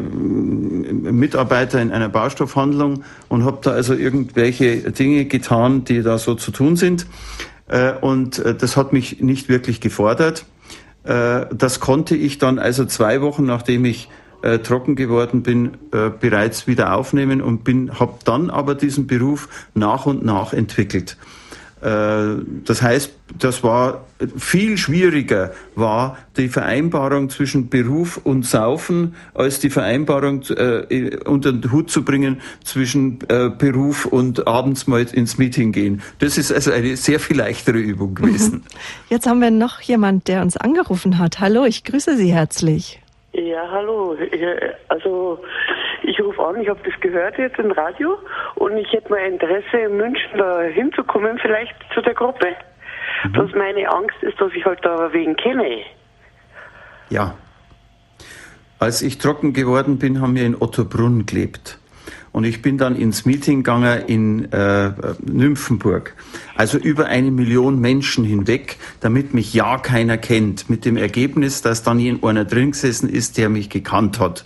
B: Mitarbeiter in einer Baustoffhandlung und habe da also irgendwelche Dinge getan, die da so zu tun sind. Und das hat mich nicht wirklich gefordert. Das konnte ich dann also 2 Wochen, nachdem ich trocken geworden bin, bereits wieder aufnehmen und habe dann aber diesen Beruf nach und nach entwickelt. Das heißt, das war viel schwieriger, war die Vereinbarung zwischen Beruf und Saufen, als die Vereinbarung unter den Hut zu bringen zwischen Beruf und abends mal ins Meeting gehen. Das ist also eine sehr viel leichtere Übung gewesen.
A: Jetzt haben wir noch jemand, der uns angerufen hat. Hallo, ich grüße Sie herzlich.
E: Ja, hallo. Also ich rufe an, ich habe das gehört jetzt im Radio und ich hätte mal Interesse in München da hinzukommen, vielleicht zu der Gruppe. Bloß meine Angst ist, dass ich halt da wen kenne.
B: Ja. Als ich trocken geworden bin, haben wir in Ottobrunn gelebt. Und ich bin dann ins Meeting gegangen in Nymphenburg. Also über 1 Million Menschen hinweg, damit mich ja keiner kennt. Mit dem Ergebnis, dass dann einer drin gesessen ist, der mich gekannt hat.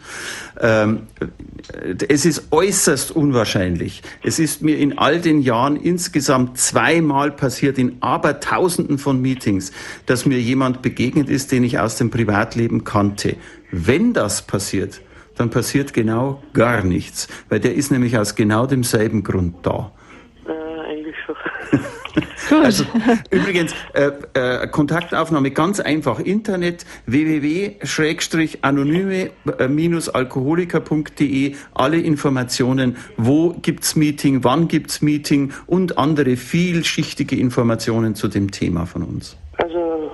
B: Es ist äußerst unwahrscheinlich. Es ist mir in all den Jahren insgesamt 2-mal passiert, in Abertausenden von Meetings, dass mir jemand begegnet ist, den ich aus dem Privatleben kannte. Wenn das passiert, dann passiert genau gar nichts, weil der ist nämlich aus genau demselben Grund da.
E: Eigentlich schon.
B: Also übrigens, Kontaktaufnahme ganz einfach, Internet www.anonyme-alkoholiker.de, alle Informationen, wo gibt's Meeting, wann gibt's Meeting und andere vielschichtige Informationen zu dem Thema von uns.
E: Also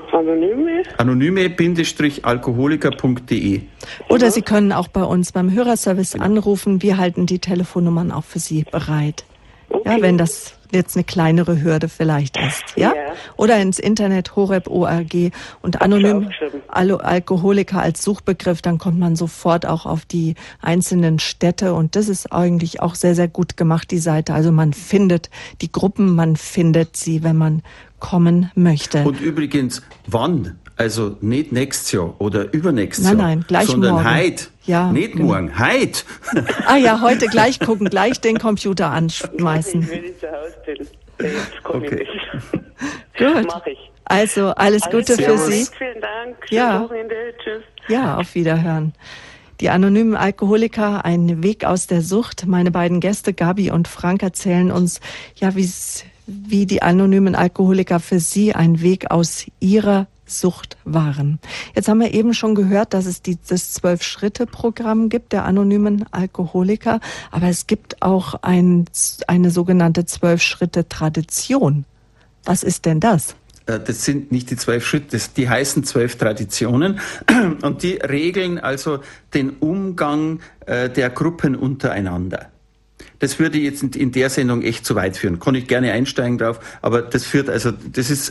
B: anonyme-alkoholiker.de.
A: Oder Sie können auch bei uns beim Hörerservice anrufen. Wir halten die Telefonnummern auch für Sie bereit.
D: Okay.
A: Ja, wenn das jetzt eine kleinere Hürde vielleicht ist, ja? Oder ins Internet horeb.org und anonym Alkoholiker als Suchbegriff, dann kommt man sofort auch auf die einzelnen Städte und das ist eigentlich auch sehr, sehr gut gemacht, die Seite. Also man findet die Gruppen, man findet sie, wenn man kommen möchte.
B: Und übrigens, wann? Also nicht nächstes Jahr oder übernächstes Jahr.
A: Nein, gleich
B: sondern
A: morgen.
B: heute.
A: Ja,
B: nicht
A: genau.
B: morgen, heute.
A: Ah ja, heute gleich gucken, gleich den Computer anschmeißen.
D: Ich will nicht zu Hause bin. Jetzt komme
B: Okay.
A: Gut.
D: Mach ich.
A: Also alles Gute für Sie.
D: Vielen Dank.
A: Ja.
D: Schönes Wochenende. Tschüss.
A: Ja, auf Wiederhören. Die anonymen Alkoholiker, ein Weg aus der Sucht. Meine beiden Gäste, Gabi und Frank, erzählen uns, ja, wie die anonymen Alkoholiker für sie ein Weg aus ihrer Sucht waren. Jetzt haben wir eben schon gehört, dass es das 12-Schritte-Programm gibt der anonymen Alkoholiker, aber es gibt auch eine sogenannte 12-Schritte-Tradition. Was ist denn das?
B: Das sind nicht die 12 Schritte, die heißen 12 Traditionen und die regeln also den Umgang der Gruppen untereinander. Das würde jetzt in der Sendung echt zu weit führen. Kann ich gerne einsteigen drauf, aber das führt also, das ist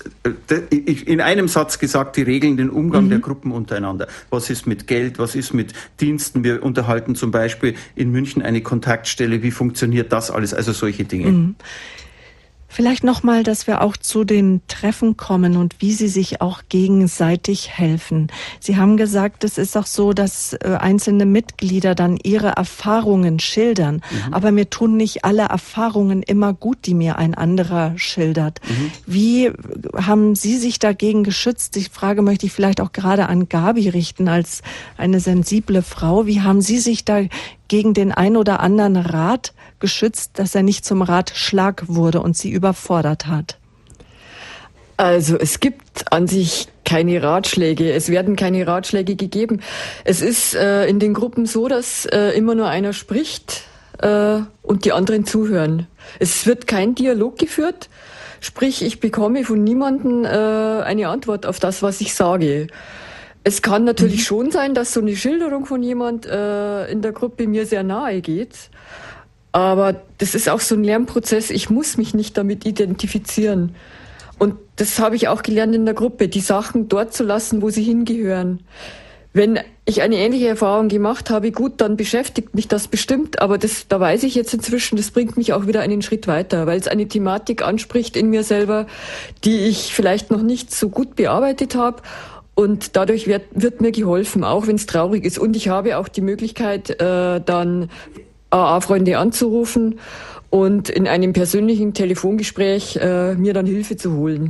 B: in einem Satz gesagt, die regeln den Umgang der Gruppen untereinander. Was ist mit Geld, was ist mit Diensten? Wir unterhalten zum Beispiel in München eine Kontaktstelle. Wie funktioniert das alles? Also solche Dinge.
A: Vielleicht nochmal, dass wir auch zu den Treffen kommen und wie sie sich auch gegenseitig helfen. Sie haben gesagt, es ist auch so, dass einzelne Mitglieder dann ihre Erfahrungen schildern. Aber mir tun nicht alle Erfahrungen immer gut, die mir ein anderer schildert. Wie haben Sie sich dagegen geschützt? Die Frage möchte ich vielleicht auch gerade an Gabi richten, als eine sensible Frau. Wie haben Sie sich da gegen den ein oder anderen Rat geschützt, dass er nicht zum Ratschlag wurde und sie überfordert hat?
C: Also es gibt an sich keine Ratschläge, es werden keine Ratschläge gegeben. Es ist in den Gruppen so, dass immer nur einer spricht und die anderen zuhören. Es wird kein Dialog geführt, sprich ich bekomme von niemandem eine Antwort auf das, was ich sage. Es kann natürlich schon sein, dass so eine Schilderung von jemand in der Gruppe mir sehr nahe geht. Aber das ist auch so ein Lernprozess. Ich muss mich nicht damit identifizieren. Und das habe ich auch gelernt in der Gruppe, die Sachen dort zu lassen, wo sie hingehören. Wenn ich eine ähnliche Erfahrung gemacht habe, gut, dann beschäftigt mich das bestimmt. Aber da weiß ich jetzt inzwischen, das bringt mich auch wieder einen Schritt weiter, weil es eine Thematik anspricht in mir selber, die ich vielleicht noch nicht so gut bearbeitet habe. Und dadurch wird mir geholfen, auch wenn es traurig ist. Und ich habe auch die Möglichkeit, dann AA-Freunde anzurufen und in einem persönlichen Telefongespräch mir dann Hilfe zu holen.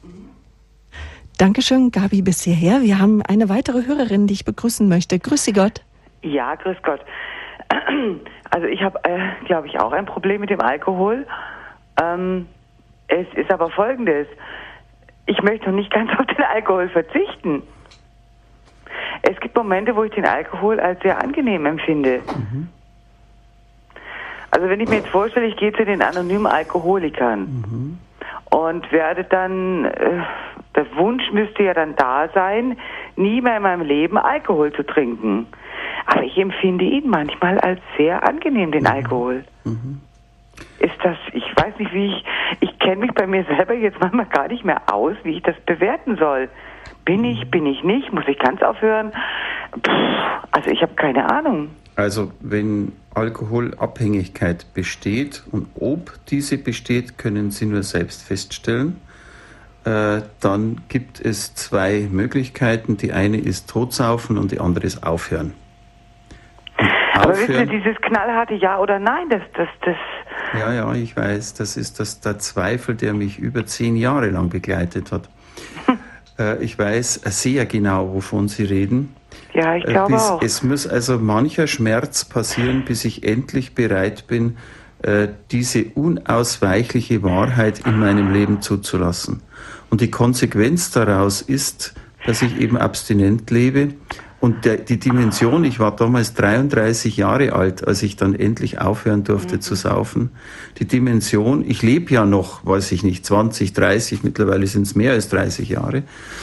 A: Dankeschön, Gabi, bis hierher. Wir haben eine weitere Hörerin, die ich begrüßen möchte. Grüß Sie Gott.
F: Ja, grüß Gott. Also ich habe, glaube ich, auch ein Problem mit dem Alkohol. Es ist aber Folgendes. Ich möchte noch nicht ganz auf den Alkohol verzichten. Es gibt Momente, wo ich den Alkohol als sehr angenehm empfinde. Also wenn ich mir jetzt vorstelle, ich gehe zu den anonymen Alkoholikern und werde dann, der Wunsch müsste ja dann da sein, nie mehr in meinem Leben Alkohol zu trinken. Aber ich empfinde ihn manchmal als sehr angenehm, den Alkohol. Ist das, ich weiß nicht, ich kenne mich bei mir selber jetzt manchmal gar nicht mehr aus, wie ich das bewerten soll. Bin ich nicht? Muss ich ganz aufhören? Also ich habe keine Ahnung.
B: Also wenn Alkoholabhängigkeit besteht und ob diese besteht, können Sie nur selbst feststellen. Dann gibt es zwei Möglichkeiten. Die eine ist Totsaufen und die andere ist Aufhören.
F: Aber wissen Sie, dieses knallharte Ja oder Nein, das...
B: Ja, ich weiß, das ist der Zweifel, der mich über 10 Jahre lang begleitet hat. Ich weiß sehr genau, wovon Sie reden.
F: Ja, ich glaube auch.
B: Es muss also mancher Schmerz passieren, bis ich endlich bereit bin, diese unausweichliche Wahrheit in meinem Leben zuzulassen. Und die Konsequenz daraus ist, dass ich eben abstinent lebe. Und die Dimension, ich war damals 33 Jahre alt, als ich dann endlich aufhören durfte zu saufen. Die Dimension, ich lebe ja noch, weiß ich nicht, 20, 30, mittlerweile sind es mehr als 30 Jahre.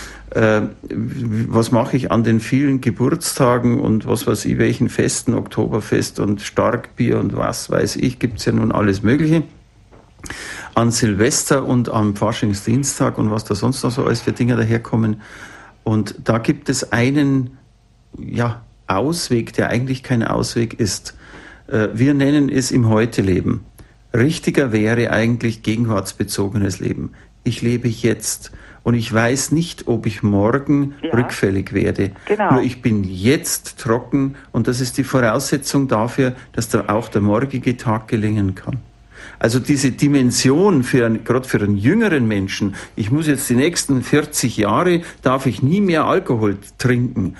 B: Was mache ich an den vielen Geburtstagen und was weiß ich, welchen Festen, Oktoberfest und Starkbier und was weiß ich, gibt's ja nun alles Mögliche. an Silvester und am Faschingsdienstag und was da sonst noch so alles für Dinge daherkommen. Und da gibt es einen Ausweg, der eigentlich kein Ausweg ist. Wir nennen es im Heute-Leben. Richtiger wäre eigentlich gegenwartsbezogenes Leben. Ich lebe jetzt und ich weiß nicht, ob ich morgen rückfällig werde.
F: Genau.
B: Nur ich bin jetzt trocken und das ist die Voraussetzung dafür, dass auch der morgige Tag gelingen kann. Also diese Dimension gerade für einen jüngeren Menschen, ich muss jetzt die nächsten 40 Jahre, darf ich nie mehr Alkohol trinken.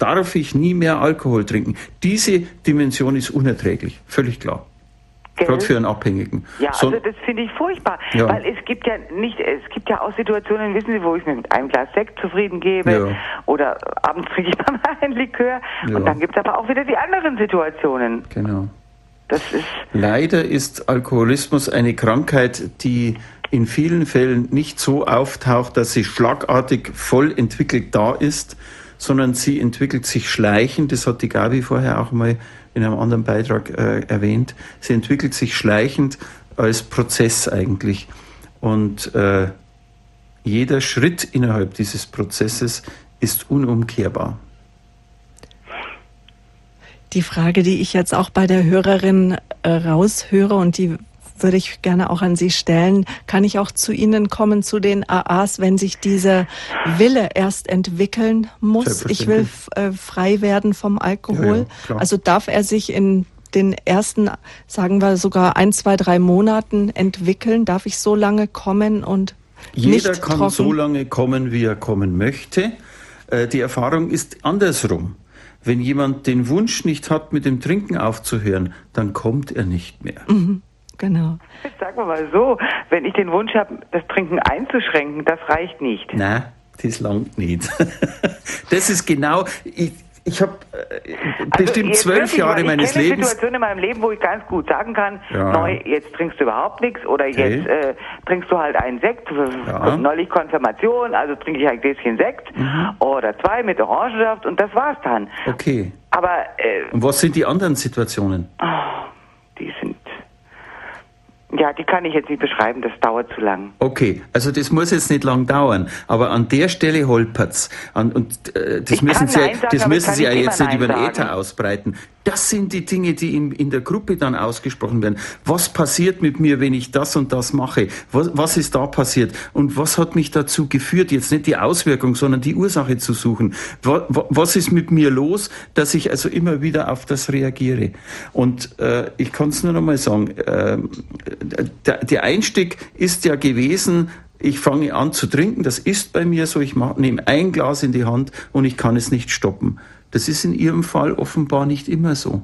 B: Diese Dimension ist unerträglich, völlig klar. Gerade für einen Abhängigen.
F: Ja, also das finde ich furchtbar.
B: Ja.
F: Weil es gibt ja auch Situationen, wissen Sie, wo ich mir mit einem Glas Sekt zufrieden gebe oder abends trinke ich mal einen Likör und dann gibt es aber auch wieder die anderen Situationen.
B: Genau. Leider ist Alkoholismus eine Krankheit, die in vielen Fällen nicht so auftaucht, dass sie schlagartig voll entwickelt da ist, sondern sie entwickelt sich schleichend. Das hat die Gabi vorher auch mal in einem anderen Beitrag erwähnt. Sie entwickelt sich schleichend als Prozess eigentlich. Und jeder Schritt innerhalb dieses Prozesses ist unumkehrbar.
A: Die Frage, die ich jetzt auch bei der Hörerin raushöre und die würde ich gerne auch an Sie stellen, kann ich auch zu Ihnen kommen, zu den AAs, wenn sich dieser Wille erst entwickeln muss? Ich will frei werden vom Alkohol.
B: Ja,
A: also darf er sich in den ersten, sagen wir sogar 1, 2, 3 Monaten entwickeln? Darf ich so lange kommen und
B: Jeder
A: nicht
B: kann
A: trocken?
B: so lange kommen, wie er kommen möchte. Die Erfahrung ist andersrum. Wenn jemand den Wunsch nicht hat, mit dem Trinken aufzuhören, dann kommt er nicht mehr.
A: Mhm, genau.
F: Sagen wir mal so, wenn ich den Wunsch habe, das Trinken einzuschränken, das reicht nicht.
B: Nein, das langt nicht. Das ist genau... Ich habe bestimmt 12 Jahre meines Lebens...
F: Ich kenne Situationen in meinem Leben, wo ich ganz gut sagen kann, neu, jetzt trinkst du überhaupt nichts oder jetzt trinkst du halt einen Sekt. Neulich Konfirmation, also trinke ich ein Gläschen Sekt oder 2 mit Orangensaft und das war's dann.
B: Okay.
F: Aber...
B: und was sind die anderen Situationen?
F: Die sind... Ja, die kann ich jetzt nicht beschreiben, das dauert zu lang.
B: Okay, also das muss jetzt nicht lang dauern, aber an der Stelle holpert's. Das müssen Sie ja jetzt nicht über den Äther ausbreiten. Das sind die Dinge, die in der Gruppe dann ausgesprochen werden. Was passiert mit mir, wenn ich das und das mache? Was ist da passiert? Und was hat mich dazu geführt, jetzt nicht die Auswirkung, sondern die Ursache zu suchen? Was ist mit mir los, dass ich also immer wieder auf das reagiere? Und ich kann es nur noch mal sagen, der Einstieg ist ja gewesen, ich fange an zu trinken, das ist bei mir so, ich nehme ein Glas in die Hand und ich kann es nicht stoppen. Das ist in Ihrem Fall offenbar nicht immer so.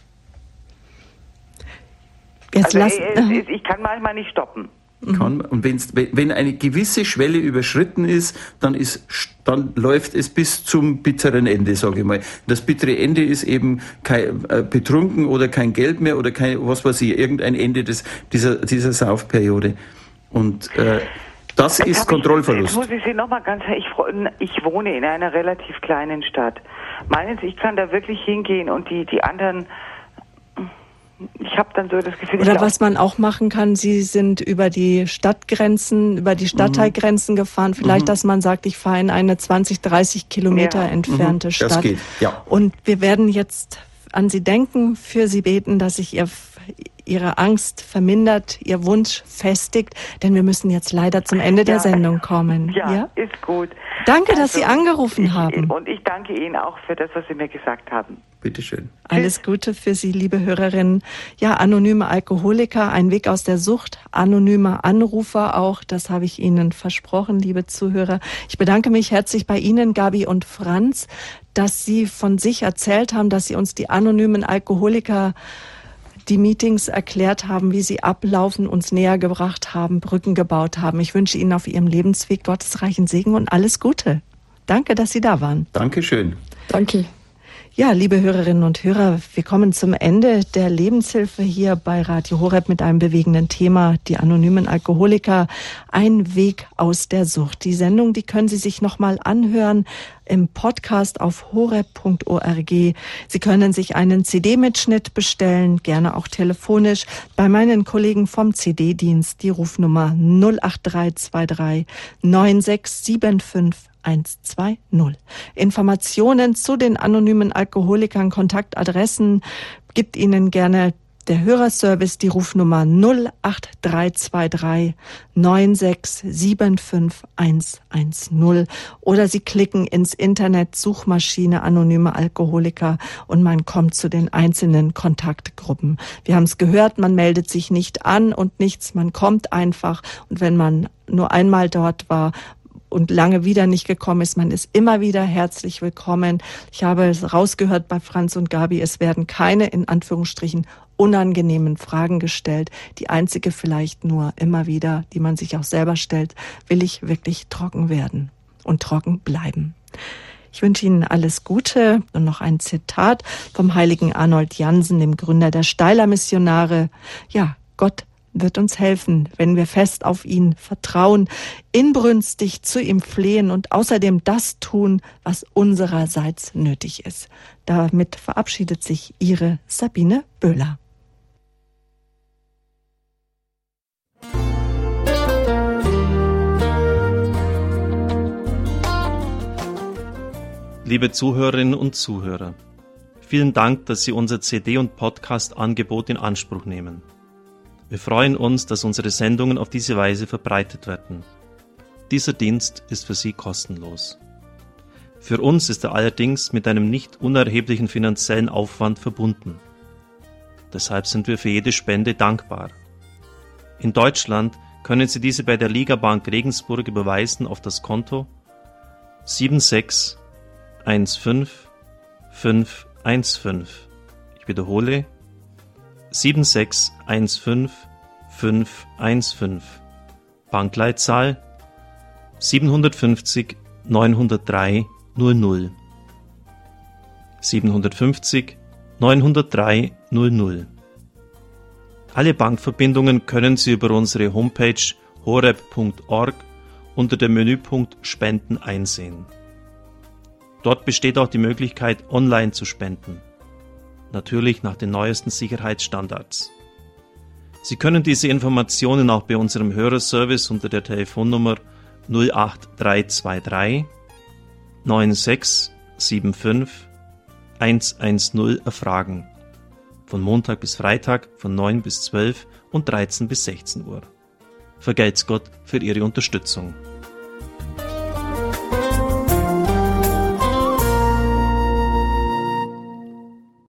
F: Ich kann manchmal nicht stoppen.
B: Und wenn eine gewisse Schwelle überschritten ist, dann läuft es bis zum bitteren Ende, sage ich mal. Das bittere Ende ist eben kein betrunken oder kein Geld mehr oder kein, was weiß ich, irgendein Ende dieser Saufperiode. Und das ist Kontrollverlust.
F: Jetzt muss ich Sie noch mal ich wohne in einer relativ kleinen Stadt. Meinen Sie, ich kann da wirklich hingehen und die anderen, ich habe dann so das Gefühl...
A: Oder was man auch machen kann, Sie sind über die Stadtgrenzen, über die Stadtteilgrenzen gefahren, vielleicht, dass man sagt, ich fahre in eine 20, 30 Kilometer entfernte Stadt.
B: Das geht, ja.
A: Und wir werden jetzt an Sie denken, für Sie beten, dass sich Ihre Angst vermindert, Ihr Wunsch festigt, denn wir müssen jetzt leider zum Ende der Sendung kommen.
F: Ja, ist gut.
A: Danke, dass Sie angerufen haben.
F: Und ich danke Ihnen auch für das, was Sie mir gesagt haben.
B: Bitteschön.
A: Alles Gute für Sie, liebe Hörerinnen. Ja, anonyme Alkoholiker, ein Weg aus der Sucht, anonyme Anrufer auch, das habe ich Ihnen versprochen, liebe Zuhörer. Ich bedanke mich herzlich bei Ihnen, Gabi und Franz, dass Sie von sich erzählt haben, dass Sie uns die anonymen Alkoholiker die Meetings erklärt haben, wie sie ablaufen, uns näher gebracht haben, Brücken gebaut haben. Ich wünsche Ihnen auf Ihrem Lebensweg Gottes reichen Segen und alles Gute. Danke, dass Sie da waren.
B: Dankeschön.
C: Danke.
A: Ja, liebe Hörerinnen und Hörer, wir kommen zum Ende der Lebenshilfe hier bei Radio Horeb mit einem bewegenden Thema, die anonymen Alkoholiker, ein Weg aus der Sucht. Die Sendung, die können Sie sich nochmal anhören im Podcast auf horeb.org. Sie können sich einen CD-Mitschnitt bestellen, gerne auch telefonisch bei meinen Kollegen vom CD-Dienst, die Rufnummer 08323 9675 120. Informationen zu den anonymen Alkoholikern, Kontaktadressen gibt Ihnen gerne der Hörerservice, die Rufnummer 08323 9675 110 oder Sie klicken ins Internet Suchmaschine anonyme Alkoholiker und man kommt zu den einzelnen Kontaktgruppen. Wir haben es gehört, man meldet sich nicht an und nichts, man kommt einfach und wenn man nur einmal dort war und lange wieder nicht gekommen ist, man ist immer wieder herzlich willkommen. Ich habe es rausgehört bei Franz und Gabi, es werden keine, in Anführungsstrichen, unangenehmen Fragen gestellt. Die einzige vielleicht nur immer wieder, die man sich auch selber stellt, will ich wirklich trocken werden und trocken bleiben. Ich wünsche Ihnen alles Gute und noch ein Zitat vom heiligen Arnold Jansen, dem Gründer der Steiler Missionare. Ja, Gott wird uns helfen, wenn wir fest auf ihn vertrauen, inbrünstig zu ihm flehen und außerdem das tun, was unsererseits nötig ist. Damit verabschiedet sich Ihre Sabine Böhler.
G: Liebe Zuhörerinnen und Zuhörer, vielen Dank, dass Sie unser CD- und Podcast-Angebot in Anspruch nehmen. Wir freuen uns, dass unsere Sendungen auf diese Weise verbreitet werden. Dieser Dienst ist für Sie kostenlos. Für uns ist er allerdings mit einem nicht unerheblichen finanziellen Aufwand verbunden. Deshalb sind wir für jede Spende dankbar. In Deutschland können Sie diese bei der Ligabank Regensburg überweisen auf das Konto 7615515. Ich wiederhole 7615515. Bankleitzahl 750 903 00. 750 903 00. Alle Bankverbindungen können Sie über unsere Homepage horeb.org unter dem Menüpunkt Spenden einsehen. Dort besteht auch die Möglichkeit, online zu spenden. Natürlich nach den neuesten Sicherheitsstandards. Sie können diese Informationen auch bei unserem Hörerservice unter der Telefonnummer 08323 9675 110 erfragen. Von Montag bis Freitag von 9 bis 12 und 13 bis 16 Uhr. Vergelt's Gott für Ihre Unterstützung.